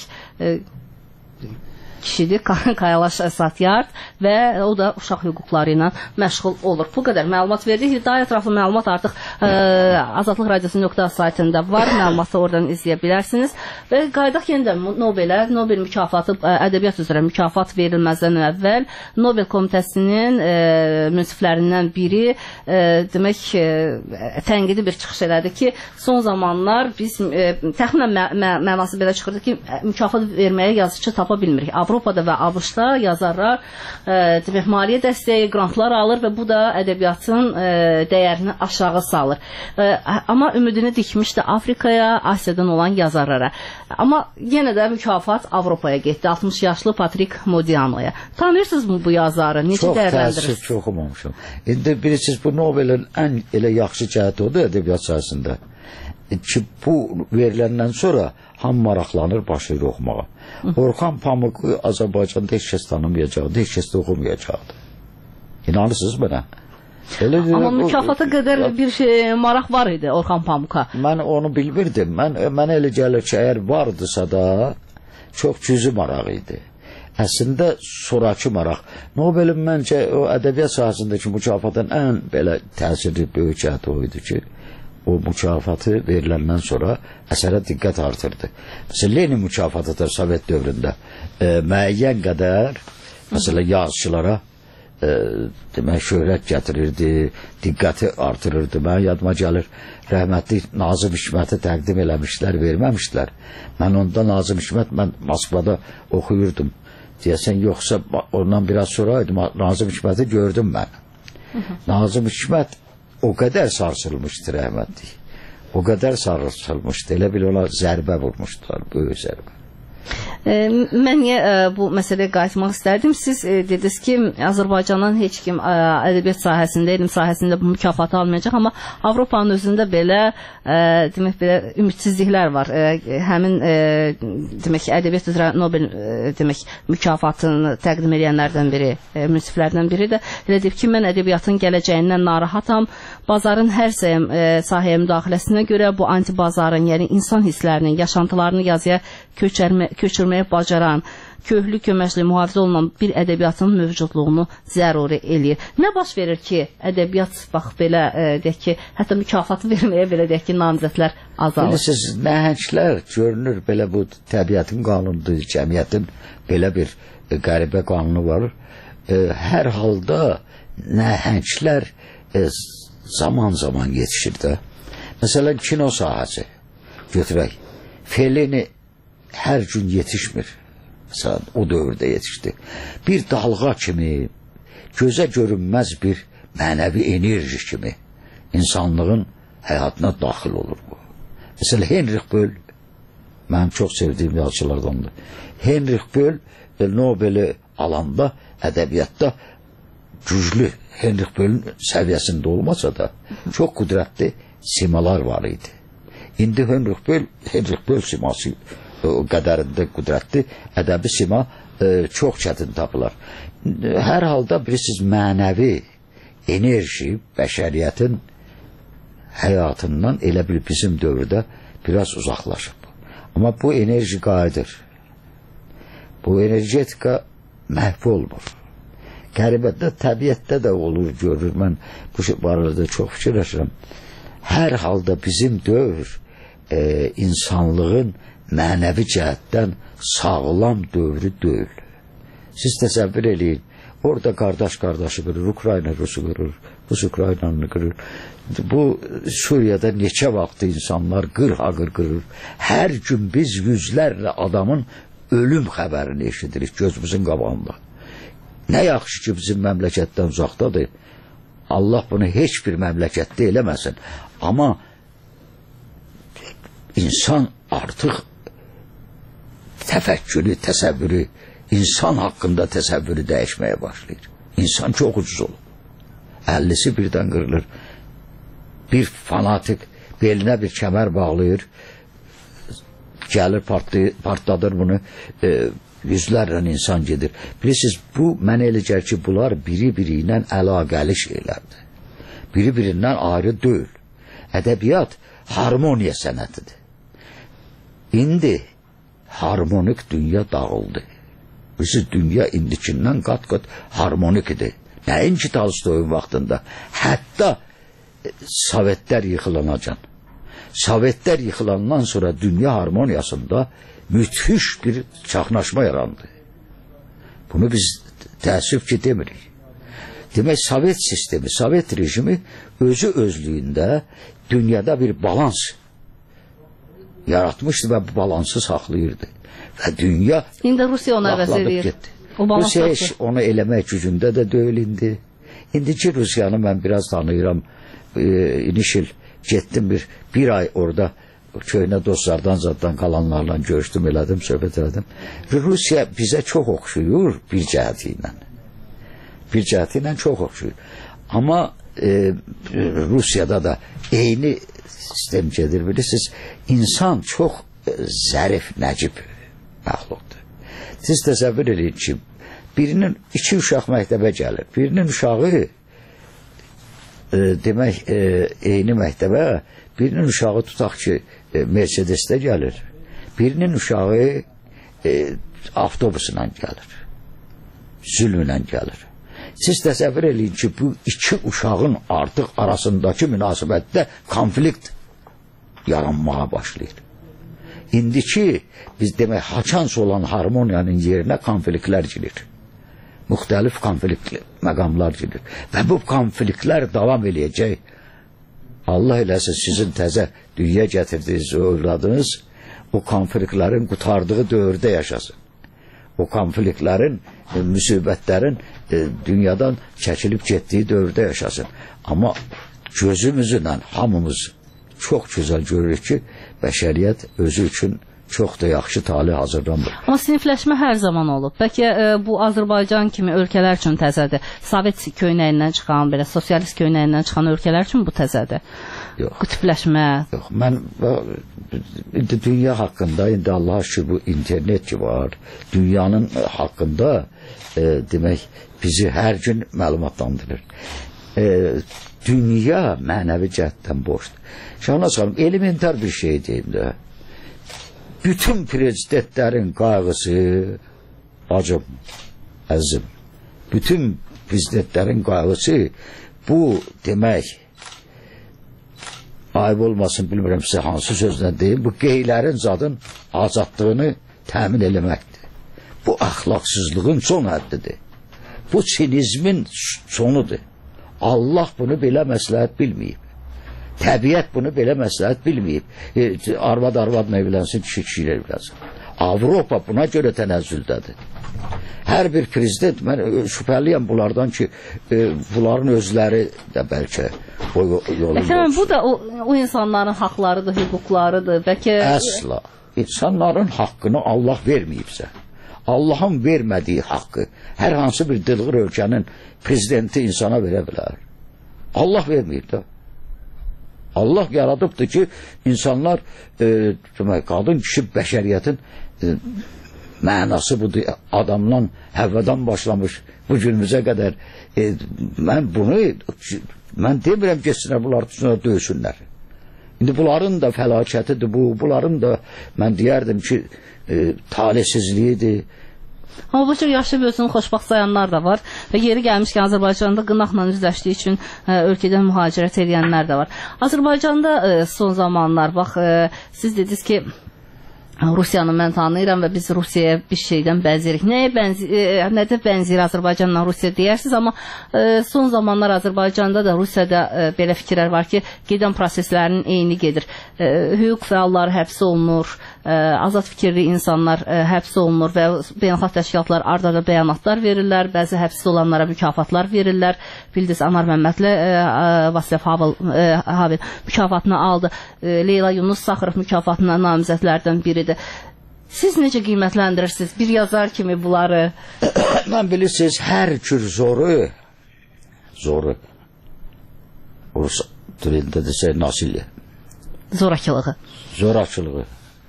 kişidir, Kailash Satyarth və o da uşaq hüquqları ilə məşğul olur. Bu qədər məlumat verdik. Daha ətraflı məlumat artıq Azadlıq Radiosu.az saytında var. Məlumatı oradan izləyə bilərsiniz. Və qaydaq yenidən Nobelə, Nobel mükafatı, ədəbiyyat üzrə mükafat verilməzdən əvvəl Nobel komitəsinin münsiflərindən biri demək tənqidi bir çıxış elədi ki, son zamanlar biz təxminən mənası belə çıxırdı ki, mükafat verməyə yazıçı tapa bilmirik. Avropada və ABŞ-da yazarlar demək maliyyə dəstəyi, grantlar alır və bu da ədəbiyyatın dəyərini aşağı salır. Amma ümidini dikmişdi Afrikaya, Asiyadan olan yazarlara. Amma yenə də mükafat Avropaya getdi. 60 yaşlı Patrik Modiano'ya. Tanıyırsınız mı bu yazarı? Necə dəyərləndirirsiniz? Çox təəssüf, çox oxumuşum. İndi bilirsiniz, bu Nobelin ən elə yaxşı cəhəti odur ədəbiyyat sahəsində. Ki bu veriləndən sonra ham maraqlanır, başlayır oxumağa. Orxan Pamuku Azərbaycanda heç kəs tanımayacaqdı, heç kəs də oxumayacaqdı. İnanırsınız mənə? Amma mükafata qədər bir maraq var idi Orxan Pamuka. Mən onu bilmirdim. Mənə elə gəlir ki, əgər vardısa da çox cüzi maraq idi. Əslində sonrakı maraq. Nobelin məncə o ədəbiyyat sahəsindəki mükafatın ən belə təsirli böyük cəhəti o idi ki, o mükafatı veriləndən sonra əsərə diqqət artırdı. Məsələn, Lenin mükafatı da Sovet dövründə müəyyən qədər məsələn yazıçılara demək şöhrət gətirirdi, diqqəti artırırdı. Mən yadıma gəlir, rəhmətli Nazım Hikməti təqdim eləmişlər, verməmişlər. Mən onda Nazım Hikmət, mən Moskvada oxuyurdum. Deyəsən, yoxsa ondan biraz sonra Nazım Hikməti gördüm mən. Nazım Hikmət o qədər sarsılmışdı rəhmətli. O qədər sarsılmışdı. Elə bil ona zərbə vurmuşdular, böyük zərbə. Mən bu məsələyə qayıtmaq istərdim. Siz dediniz ki, Azərbaycandan heç kim ədəbiyyat sahəsində, elm sahəsində bu mükafatı almayacaq, amma Avropanın özündə belə demək belə ümidsizliklər var. Həmin demək ədəbiyyat üzrə Nobel demək mükafatını təqdim edənlərdən biri, münsiflərdən biri də elə deyib ki, mən ədəbiyyatın gələcəyindən narahatam. Bazarın hər sahəyə müdaxiləsinə görə bu antibazarın, yəni insan hisslərinin, yaşantılarını yazıya köçürməyə bacaran, köhlü köməkli mühafizə olunan bir ədəbiyyatın mövcudluğunu zəruri eləyir. Nə baş verir ki, ədəbiyyat bax belə deyək ki, hətta mükafatı verməyə belə deyək ki, namizədlər azalır? Bilirsiniz, nəhənglər görünür belə bu təbiətin qanunudur, cəmiyyətin belə bir qəribə qanunu var. Hər halda nəhənglər zaman yetişir də. Məsələn, kino sahəsi götürək. Fellini hər gün yetişmir. Məsələn, o dövrdə yetişdi. Bir dalğa kimi, gözə görünməz bir mənəvi enerji kimi insanlığın həyatına daxil olur bu. Məsələn, Heinrich Böll, mənim çox sevdiyim yazıçılardandır. Heinrich Böll Nobeli alanda ədəbiyyatda güclü, Heinrich Böllün səviyyəsində olmasa da çox qüdrətli simalar var idi. İndi Heinrich Böll siması qədərində qüdrətli ədəbi sima çox çətin tapılar. Hər halda bilirsiniz, mənəvi enerji bəşəriyyətin həyatından elə bir bizim dövrdə biraz uzaqlaşıb. Amma bu enerji qayıdır. Bu energetika məhv olmur. Qəribədə, təbiətdə də olur, görür. Mən bu barədə çox fikirləşirəm. Hər halda bizim dövr insanlığın mənəvi cəhətdən sağlam dövrü deyil. Siz təsəvvür eləyin, orada qardaş qardaşı qırır, Ukrayna Rusu qırır, Rus Ukraynanı qırır. Bu Suriyada neçə vaxtı insanlar qır-haqır qırır. Hər gün biz yüzlərlə adamın ölüm xəbərini eşidirik gözümüzün qabağında. Nə yaxşı ki bizim məmləkətdən uzaqdadır. Allah bunu heç bir məmləkətdə eləməsin. Amma insan artıq təfəkkürü, təsəvvürü, insan haqqında təsəvvürü dəyişməyə başlayır. İnsan çox ucuz olur. 50'si birdən qırılır. Bir fanatik belinə bir kəmər bağlayır, gəlir partladır bunu, yüzlərlə insan gedir. Bilirsiniz, bu mənə elə gəlir ki, bunlar biri-biri ilə əlaqəli şeylərdir. Biri-birindən ayrı deyil. Ədəbiyyat harmoniya sənətidir. İndi harmonik dünya dağıldı. Bilirsiniz, dünya indikindən qat-qat harmonik idi. Nəinki Tolstoyun vaxtında. Hətta Sovetlər yıxılanacan. Sovetlər yıxılandan sonra dünya harmoniyasında müthiş bir çaxnaşma yarandı. Bunu biz təəssüf ki demirik. Demək, Sovet sistemi, Sovet rejimi özü özlüyündə dünyada bir balans yaratmışdı və bu balansı saxlayırdı. Və dünya İndi Rusiya ona əvəz edir. Rusiya onu eləmək gücündə də deyil indi. İndiki Rusiyanı mən biraz tanıyıram. İnişil getdim bir ay orada köhnə dostlardan zaddan qalanlarla görüşdüm, elədim, söhbət elədim. Rusiya bizə çox oxşuyur bir cəhəti ilə. Bir cəhəti ilə çox oxşuyur. Amma Rusiyada da eyni sistem gedir, bilirsiniz. İnsan çox zərif, nəcib məxluqdur. Siz təsəvvür edin ki, birinin 2 uşaq məktəbə gəlir. Birinin uşağı demək eyni məktəbə, birinin uşağı tutaq ki Mercedes'də gəlir. Birinin uşağı avtobusla gəlir. Zülmlə gəlir. Siz təsəvvür edin ki, bu 2 uşağın artıq arasındakı münasibətdə konflikt yaranmağa başlayır. İndiki biz demək haçans olan harmoniyanın yerinə konfliktlər girir. Müxtəlif konflikt məqamlar girir. Və bu konfliktlər davam eləyəcək. Allah eləsin sizin təzə dünya gətirdiyiniz övladınız o konfliktlərin qutardığı dövrdə yaşasın. O konfliktlərin, müsibətlərin dünyadan çəkilib getdiyi dövrdə yaşasın. Amma gözümüzlə hamımız çox gözəl görürük ki, bəşəriyyət özü üçün çox da yaxşı talih hazırlanmır. Amma sinifləşmə hər zaman olub. Bəlkə bu Azərbaycan kimi ölkələr üçün təzədir. Sovet köynəyindən çıxan, belə sosialist köynəyindən çıxan ölkələr üçün bu təzədir. Yox. Qütbləşmə. Yox, mən indi dünya haqqında, indi Allah'a şükür bu internet ki var, dünyanın haqqında demək bizi hər gün məlumatlandırır. Dünya mənəvi cəhətdən boşdur. Şahına xanım, elementar bir şey deyim də. Bütün prezidentlərin qayğısı, bacım, əzim, bütün prezidentlərin qayğısı bu demək, ayıb olmasın, bilmirəm sizə hansı sözlə deyim, bu qeylərin zadın azadlığını təmin eləməkdir. Bu əxlaqsızlığın son həddidir. Bu sinizmin sonudur. Allah bunu belə məsləhət bilməyib. Təbiət bunu belə məsləhət bilməyib. Arvad evlənsin, kişi evlənsin. Avropa buna görə tənəzzüldədir. Hər bir prezident, mən şübhəliyəm bunlardan ki, bunların özləri də bəlkə o yolu yoxdur. Bu da o insanların haqlarıdır, hüquqlarıdır. Bəlkə... Əsla. İnsanların haqqını Allah verməyibsə, Allahın vermədiyi haqqı hər hansı bir dılğır ölkənin prezidenti insana verə bilər. Allah verməyib də. Allah yaradıbdır ki, insanlar, qadın kişi bəşəriyyətin mənası budur, adamdan, Həvvədən başlamış bu günümüzə qədər. Mən demirəm geçsinlər, bunlar üstünə döysünlər. İndi bunların da fəlakətidir bu, bunların da mən deyərdim ki, talihsizliyidir. Amma bu cür yaşayıb özünü xoşbaxt sayanlar da var və yeri gəlmişkən Azərbaycanda qınaqla üzləşdiyi üçün ölkədən mühacirət edənlər də var. Azərbaycanda son zamanlar, bax, siz dediniz ki, Rusiyanı mən tanıyıram və biz Rusiyaya bir şeydən bənzirik. Nədə bənzir Azərbaycanla Rusiya deyərsiniz, amma son zamanlar Azərbaycanda da Rusiyada belə fikirlər var ki, gedən proseslərin eyni gedir. Hüquq fəalları həbs olunur, azad fikirli insanlar həbs olunur və beynəlxalq təşkilatlar ard-arda bəyanatlar verirlər, bəzi həbs olanlara mükafatlar verirlər. Bildiniz, Anar Məmmədli Vasilyev Havel mükafatını aldı. Leyla Yunus Saxarov mükafatına namizədlərdən biridir. Siz necə qiymətləndirirsiniz bir yazar kimi bunları? Mən bilirsiniz, hər cür zoru Rus dilində desə nasilya. Zorakılığı.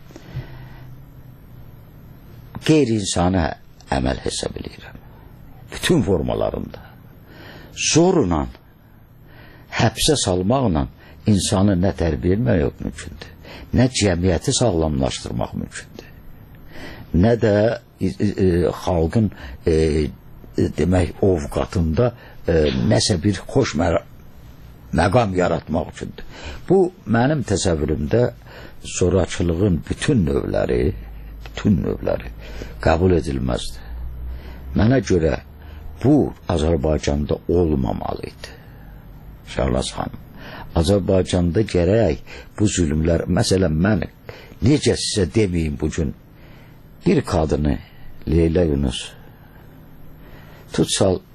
Qeyri-insani əməl hesab edirəm. Bütün formalarında. Zorla, həbsə salmaqla insanı nə tərbiyə etmək mümkündür, nə cəmiyyəti sağlamlaşdırmaq mümkündür, nə də xalqın demək ovqatında nəsə bir xoş məqam yaratmaq üçündür. Bu, mənim təsəvvürümdə zorakılığın bütün növləri qəbul edilməzdir. Mənə görə bu Azərbaycanda olmamalıydı. Şarlaz xanım, Azərbaycanda gərək bu zülümlər, məsələn, mən necə sizə deməyim bugün, bir kadını, Leyla Yunus, tutsal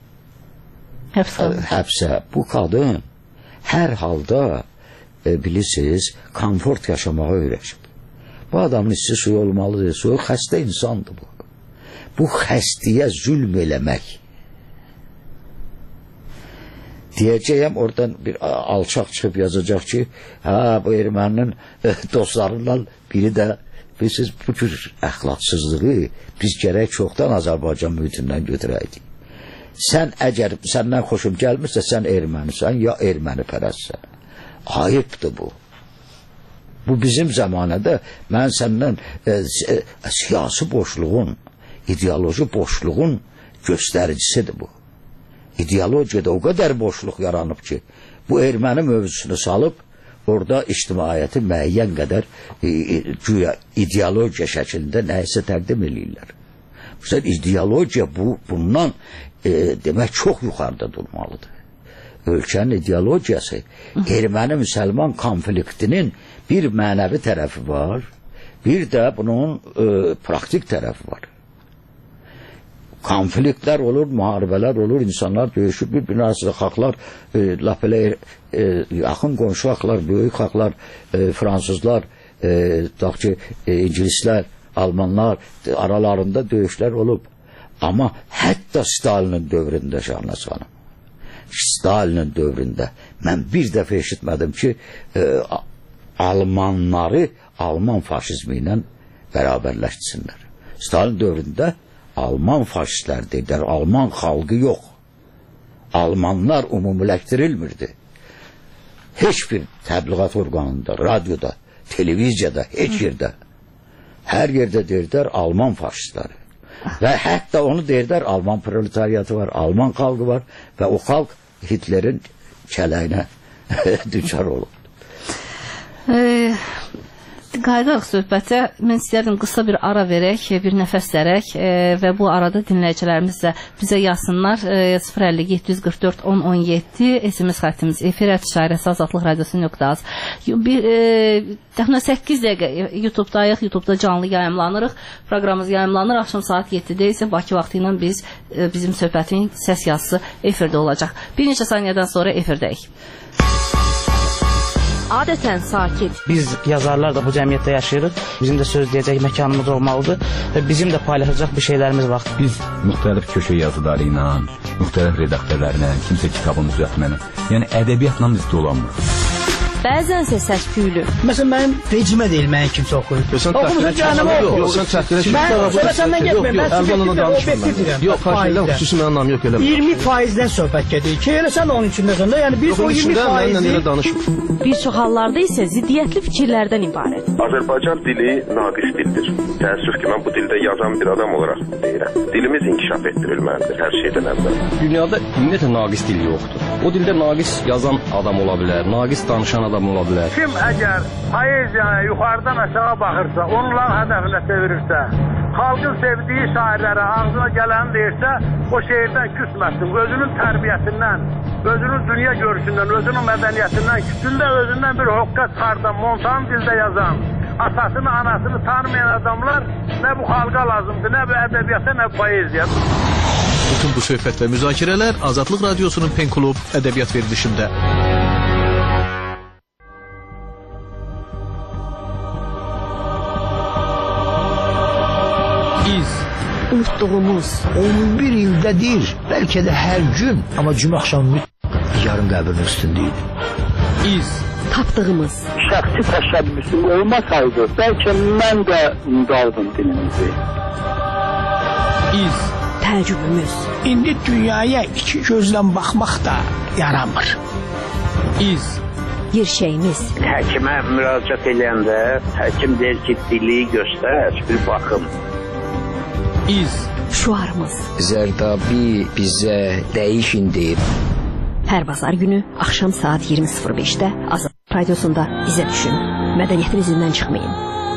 həbsə, bu kadın hər halda bilirsiniz, komfort yaşamağa öyrəşib. Bu adamın hissi suyu olmalıdır, suyu xəstə insandır bu. Bu xəstəyə zülm eləmək. Deyəcəyəm, oradan bir alçaq çıxıb yazacaq ki, bu erməninin dostlarından biri də, bilirsiniz, bu cür əxlaqsızlığı biz gərək çoxdan Azərbaycan mühitindən götürəydik. Sən əgər səndən xoşum gəlmirsə, sən ermənisən, ya erməni pərəstsən. Ayıbdır bu. Bu bizim zamanədə mən səndən siyasi boşluğun, ideoloji boşluğun göstəricisidir bu. İdeologiyada o qədər boşluq yaranıb ki, bu erməni mövzusunu salıb, orada ictimaiyyəti müəyyən qədər güya ideologiya şəklində nəyisə təqdim edirlər. İdeologiya bundan demək çox yuxarıda durmalıdır. Ölkənin ideologiyası erməni-müsəlman konfliktinin bir mənəvi tərəfi var, bir də bunun praktik tərəfi var. Konfliktlər olur, müharibələr olur, insanlar döyüşür, bir-birinin arasında xalqlar, laf elə yaxın qonşu xalqlar, böyük xalqlar, fransızlar, ingilislər, almanlar aralarında döyüşlər olub. Amma hətta Stalinin dövründə, Şahnaz xanım, Stalinin dövründə mən bir dəfə eşitmədim ki, Almanları Alman faşizmi ilə bərabərləşdirsinlər. Stalin dövründə Alman faşistlər deyirlər, Alman xalqı yox. Almanlar umumiləşdirilmirdi. Heç bir təbliğat orqanında, radioda, televiziyada, heç yerdə. Hər yerdə deyirlər Alman faşistləri. Və hətta onu deyirlər, Alman proletariatı var, Alman xalqı var və o xalq Hitlerin kələyinə düçar olub. qayıdarıq söhbətə. Mən istərdim qısa bir ara verək, bir nəfəs dərək və bu arada dinləyicilərimiz də bizə yazsınlar. 050 744 1017 SMS xəttimiz efir @şairəsi azadlıq radiosu.az. Təxminən 8 dəqiqə YouTube-dayıq, YouTube-da canlı yayımlanırıq. Proqramımız yayımlanır. Axşam saat 7-də isə Bakı vaxtı ilə bizim söhbətin səs yazısı efirdə olacaq. Bir neçə saniyədən sonra efirdəyik. Adətən sakit. Biz yazarlar da bu cəmiyyətdə yaşayırıq. Bizim də söz deyəcək məkanımız olmalıdır və bizim də paylaşacaq bir şeylərimiz var. Biz müxtəlif köşə yazıları ilə, müxtəlif redaktörlərlə, kimsə kitabın düzəltməni, yəni ədəbiyyatla biz dolanmırıq. Bəzənsə səs-küylü. Məsələn, mənim vecimə deyil, mənim kimsə oxuyur. Oxumusan cəhənnəmə oxuyur. Yox, sən təhqilə çıxma. Mən səndən getməyim. Mən Əlvanla danışmıram. Yox, xahiş xüsusi mənim anlam yox eləmə. 20%-dən söhbət gedir ki, elə sən onun içindəsən də, yəni biz o 20%-i bir çox hallarda isə ziddiyyətli fikirlərdən ibarət. Azərbaycan dili naqis dildir. Təəssüf ki, mən bu dildə yazan bir adam olaraq deyirəm. Dilimiz inkişaf etdirilməlidir hər şeydən əvvəl. Dünyada ümumiyyətlə naqis dil yoxdur. O dildə naqis yazan adam ola bilər, naqis danışan adam ola bilər. Kim əgər poeziyaya yuxarıdan aşağı baxırsa, onların hədəfinə çevirirsə, xalqın sevdiyi şairlərə ağzına gələni deyirsə, o şeirdən küsməsin. Özünün tərbiyəsindən, özünün dünya görüşündən, özünün mədəniyyətindən, küçündə özündən bir hoqqa çıxardan, montan dildə yazan, atasını, anasını tanımayan adamlar nə bu xalqa lazımdır, nə bu ədəbiyyata, nə bu poeziya. Bütün bu söhbət və müzakirələr Azadlıq Radiosunun Pen Klub ədəbiyyat verilişində. Unutduğumuz 11 ildədir, bəlkə də hər gün, amma cümə axşamı yarın qəbrin üstündəydi. tapdığımız. Şəxsi təşəbbüsüm olmasaydı, bəlkə mən də unudardım dilimizi. Təəccübümüz. İndi dünyaya iki gözlə baxmaq da yaramır. Yerşəyimiz. Həkimə müraciət edəndə həkim deyir ki, dili göstər, bir baxım. Şuarımız. Zərdabi bizə dəyişin deyib. Hər bazar günü axşam saat 20:05-də Azadlıq Radiosunda izə düşün. Mədəniyyətin izindən çıxmayın.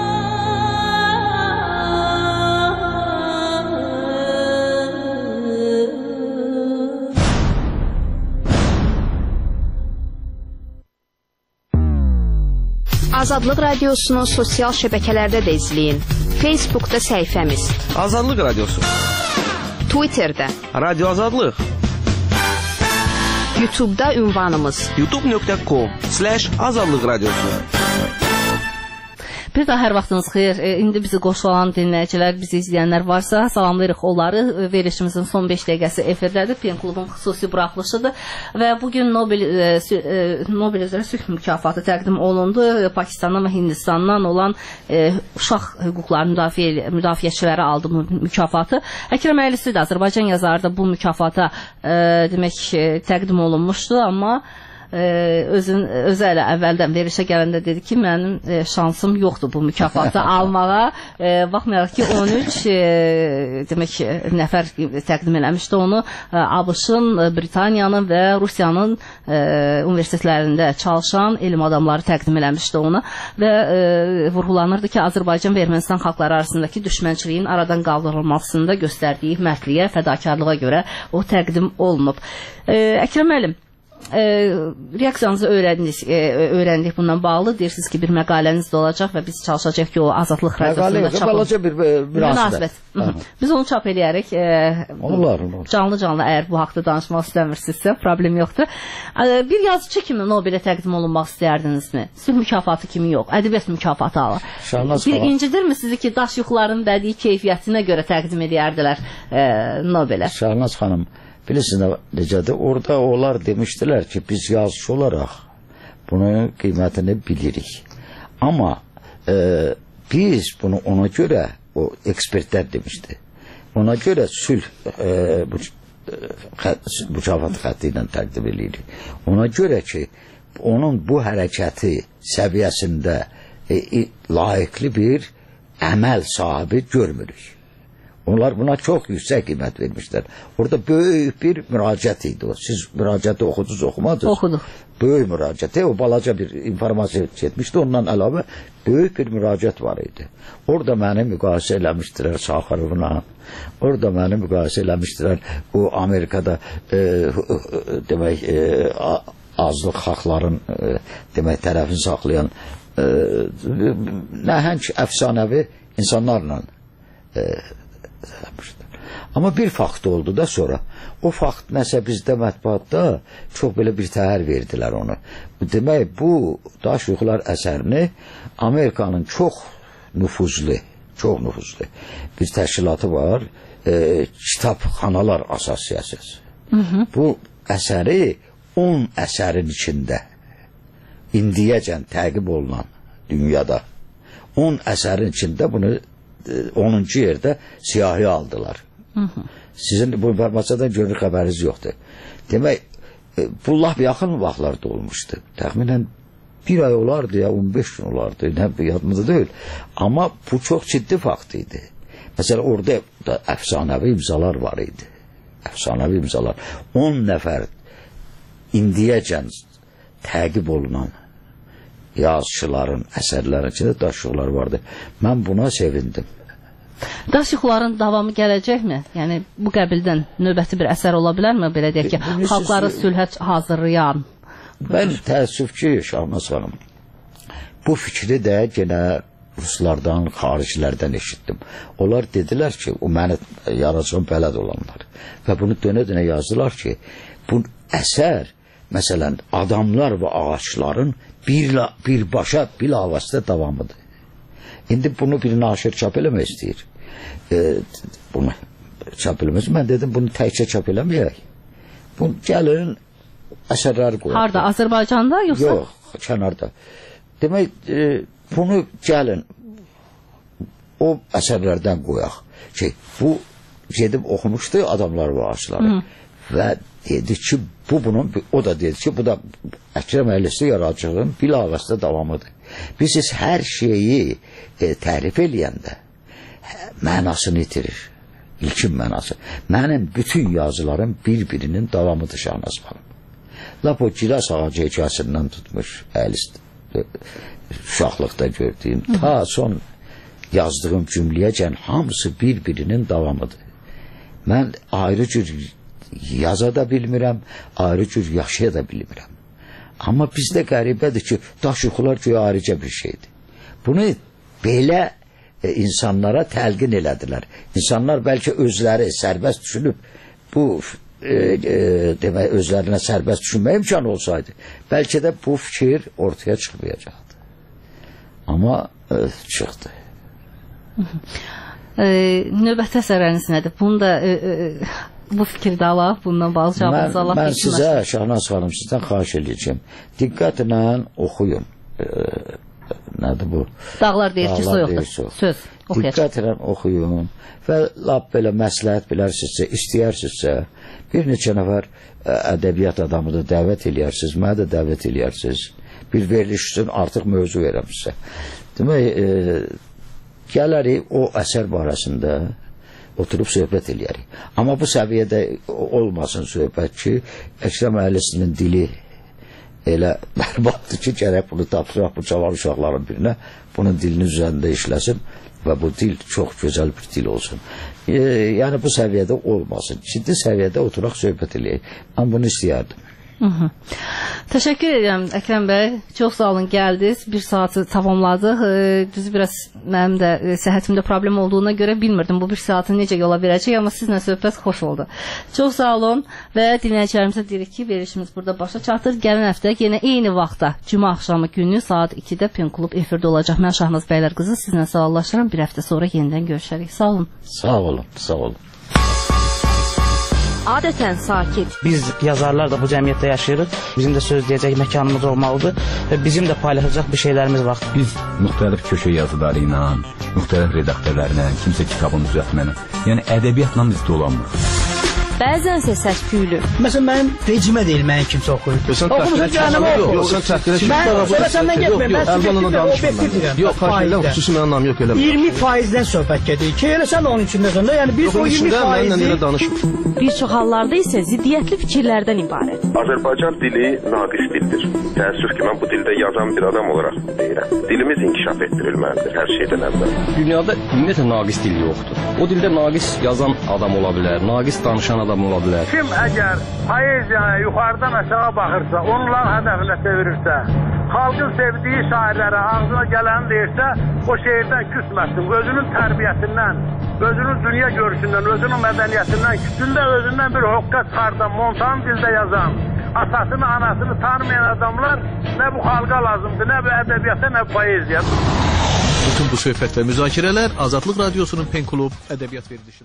Azadlıq Radiosunun sosial şəbəkələrdə də izləyin. Facebookda səhifəmiz Azadlıq Radiosu, Twitterdə Radio Azadlıq, YouTube'da ünvanımız youtube.com/Azadlıq Radiosu. Bir daha hər vaxtınız xeyir. İndi bizi qoşulan dinləyicilər, bizi izləyənlər varsa, salamlayırıq onları. Verilişimizin son 5 dəqiqəsi efirdədir. Pen klubun xüsusi buraxılışıdır. Və bugün Nobel üzrə sülh mükafatı təqdim olundu. Pakistandan və Hindistandan olan uşaq hüquqları müdafiəçiləri aldı bu mükafatı. Əkrəm Əylisi də Azərbaycan yazarı da bu mükafata demək təqdim olunmuşdu, amma özü elə əvvəldən verilişə gələndə dedi ki, mənim şansım yoxdur bu mükafatı almağa. Baxmayaraq ki, 13 demək nəfər təqdim eləmişdi onu. ABŞ-ın, Britaniyanın və Rusiyanın universitetlərində çalışan elm adamları təqdim eləmişdi onu və vurğulanırdı ki, Azərbaycan və Ermənistan xalqları arasındakı düşmənçiliyin aradan qaldırılmasında göstərdiyi mərdliyə, fədakarlığa görə o təqdim olunub. Əkrəm müəllim, reaksiyanızı öyrəndik bundan bağlı. Deyirsiniz ki, bir məqaləniz də olacaq və biz çalışacaq ki, o Azadlıq Radiosunda çap olunsun. Bir münasibət. Biz onu çap eləyərək canlı-canlı əgər bu haqda danışmaq istəmirsinizsə, problem yoxdur. Bir yazıcı kimi Nobelə təqdim olunmaq istəyərdinizmi? Sülh mükafatı kimi yox, ədəbiyyat mükafatı alır. Bir incidirmi sizi ki, daş yuxuların bədii keyfiyyətinə görə təqdim edərdilər Nobelə? Şahnaz xanım, bilirsiniz necədir? Orada onlar demişdilər ki, biz yazıcı olaraq bunun qiymətini bilirik. Amma biz bunu ona görə, o ekspertlər demişdi, ona görə sülh mükafat xətti ilə təqdim edirik. Ona görə ki, onun bu hərəkəti səviyyəsində layiqli bir əməl sahibi görmürük. Onlar buna çox yüksək qiymət vermişlər. Orada böyük bir müraciət idi o. Siz müraciəti oxudunuz, oxumadınız? Oxuduq. Böyük müraciət, o balaca bir informasiya etmişdi. Ondan əlavə böyük bir müraciət var idi. Orada məni müqayisə eləmişdilər Sakharovla. Orada məni müqayisə eləmişdilər o Amerikada demək azlıq xalqların demək tərəfini saxlayan nəhəng əfsanəvi insanlarla amma bir fakt oldu da sonra o fakt nəsə bizdə mətbuatda çox belə bir təhər verdilər onu. Demək bu Daş yuxular əsərini Amerikanın çox nüfuzlu bir təşkilatı var, Kitabxanalar Assosiasiyası. Bu əsəri 10 əsərin içində indiyəcən təqib olunan dünyada 10 əsərin içində bunu 10-cu yerdə siyahi aldılar. Sizin bu informasiyadan görünür xəbəriniz yoxdur. Demək, bu lap yaxın vaxtlarda olmuşdu. Təxminən bir ay olardı ya 15 gün olardı. Yadımda deyil. Amma bu çox ciddi fakt idi. Məsələn, orada da əfsanəvi imzalar var idi. Əfsanəvi imzalar. 10 nəfər indiyəcən təqib olunan yazıçıların, əsərlərin içində Daş yuxular vardı. Mən buna sevindim. Daş yuxuların davamı gələcəkmi? Yəni bu qəbildən növbəti bir əsər ola bilərmi? Belə deyək ki, xalqları sülhə hazırlayan. Mən təəssüf ki, Şahnaz xanım, bu fikri də yenə ruslardan, xaricilərdən eşitdim. Onlar dedilər ki, o məni yaracan bələd olanlar və bunu dönə-dönə yazdılar ki, bu əsər, məsələn, adamlar və ağaçların birbaşa bilavasitə davamıdır. İndi bunu bir naşir çap eləmək istəyir. Bunu çap eləmək. Mən dedim, bunu təkcə çap eləməyək. Bunu gəlin, əsərlər qoyaq. Harada, Azərbaycanda yoxsa? Yox, kənarda. Demək, bunu gəlin, o əsərlərdən qoyaq. Bu gedib oxumuşdu adamlar və ağaçları. Və dedi ki, o da dedi ki, bu da Əkrəm Əylisi yaradıcılığın bilavasitə davamıdır. Biz hər şeyi tərif eləyəndə mənasını itirir. İlkin mənası. Mənim bütün yazılarım bir-birinin davamıdır Şahnaz xanım. Lap o gilas ağacı hekayəsindən tutmuş uşaqlıqda gördüyüm ta son yazdığım cümləyəcən hamısı bir-birinin davamıdır. Mən ayrı cür yaza da bilmirəm, ayrı cür yaşaya da bilmirəm. Amma bizdə qəribədir ki, Daş yuxular göyə ayrıca bir şeydir. Bunu belə insanlara təlqin elədilər. İnsanlar bəlkə özləri sərbəst düşünüb, bu demək, özlərinə sərbəst düşünmə imkanı olsaydı, bəlkə də bu fikir ortaya çıxmayacaqdı. Amma çıxdı. Növbəti əsərləriniz nədir? Bunu da bu fikirdə alaq, bundan bağlı cavabınızı alaq. Mən sizə, Şahnaz xanım, sizdən xahiş edəcəm. Diqqətlə oxuyun. Nədir bu? Dağlar deyir ki, soyuqdur. Söz oxuyacaq. Diqqətlə oxuyun və lap belə məsləhət bilərsinizsə, istəyərsinizsə, bir neçə nəfər ədəbiyyat adamını dəvət eləyərsiniz, mənə də dəvət eləyərsiniz. Bir veriliş üçün artıq mövzu verəm sizə. Demək, gələrik o əsər barəsində oturub söhbət eləyərik. Amma bu səviyyədə olmasın söhbət ki, Əkrəm Əylisinin dili elə bərbatdır ki, gərək bunu tapsıraq bu cavan uşaqların birinə, bunun dilinin üzərində işləsin və bu dil çox gözəl bir dil olsun. Yəni bu səviyyədə olmasın. Ciddi səviyyədə oturaq söhbət eləyək. Mən bunu istəyərdim. Təşəkkür edirəm Əkrəm bəy. Çox sağ olun, gəldiniz. Bir saatı tamamladıq. Düzü biraz mənim də səhhətimdə problem olduğuna görə bilmirdim bu bir saatı necə yola verəcək, amma sizinlə söhbət xoş oldu. Çox sağ olun və dinləyicilərimizə deyirik ki, verilişimiz burada başa çatır. Gələn həftə yenə eyni vaxtda Cümə axşamı günü saat 2-də Pen Klub efirdə olacaq. Mən Şahnaz bəylər qızı sizinlə sağollaşıram. Bir həftə sonra yenidən görüşərik. Sağ olun. Sağ olun, sağ olun. Adətən sakit. Biz yazarlar da bu cəmiyyətdə yaşayırıq. Bizim də söz deyəcək məkanımız olmalıdır və bizim də paylaşacaq bir şeylərimiz var. Biz müxtəlif köşə yazıları ilə, müxtəlif redaktörlərlə, kimsə kitabını düzəltməklə, yəni ədəbiyyatla biz dolanmırıq. bəzənsə səs-küylü. Məsələn, mənim vecimə deyil, mənim kimsə oxuyur. Oxumuşsun cəhənnəmə oxuyur. Yox, sən çəkdirə Mən sonra səndən getməyim, mən subjektiv və obyektiv deyirəm. Yox, xahiş xüsusi mənim anlam yox eləmə. 20%-dən söhbət gedir ki, elə sən onun içində sonra, yəni biz o 20%-i... Bir çox hallarda isə ziddiyyətli fikirlərdən ibarət. Azərbaycan dili naqis dildir. Təəssüf ki, mən bu dildə yazan bir adam olaraq deyirəm. Dilimiz inkişaf etdirilməlidir hər şeydən əvvəl. Dünyada ümumiyyətlə naqis dil yoxdur. O dildə naqis yazan adam ola bilər, naqis danışan adam ola bilər. Kim əgər poeziyaya yuxarıdan aşağı baxırsa, onlar hədəfinə çevirirsə, xalqın sevdiyi şairlərə ağzına gələni deyirsə, o şeirdən küsməsin. Özünün tərbiyəsindən, özünün dünya görüşündən, özünün mədəniyyətindən, küçündə özündən bir hoqqa çıxardan, montan dildə yazan, atasını, anasını tanımayan adamlar nə bu xalqa lazımdır, nə bu ədəbiyyata, nə bu poeziya. Bütün bu söhbət və müzakirələr Azadlıq Radiosunun Pen Klub ədəbiyyat verilişində.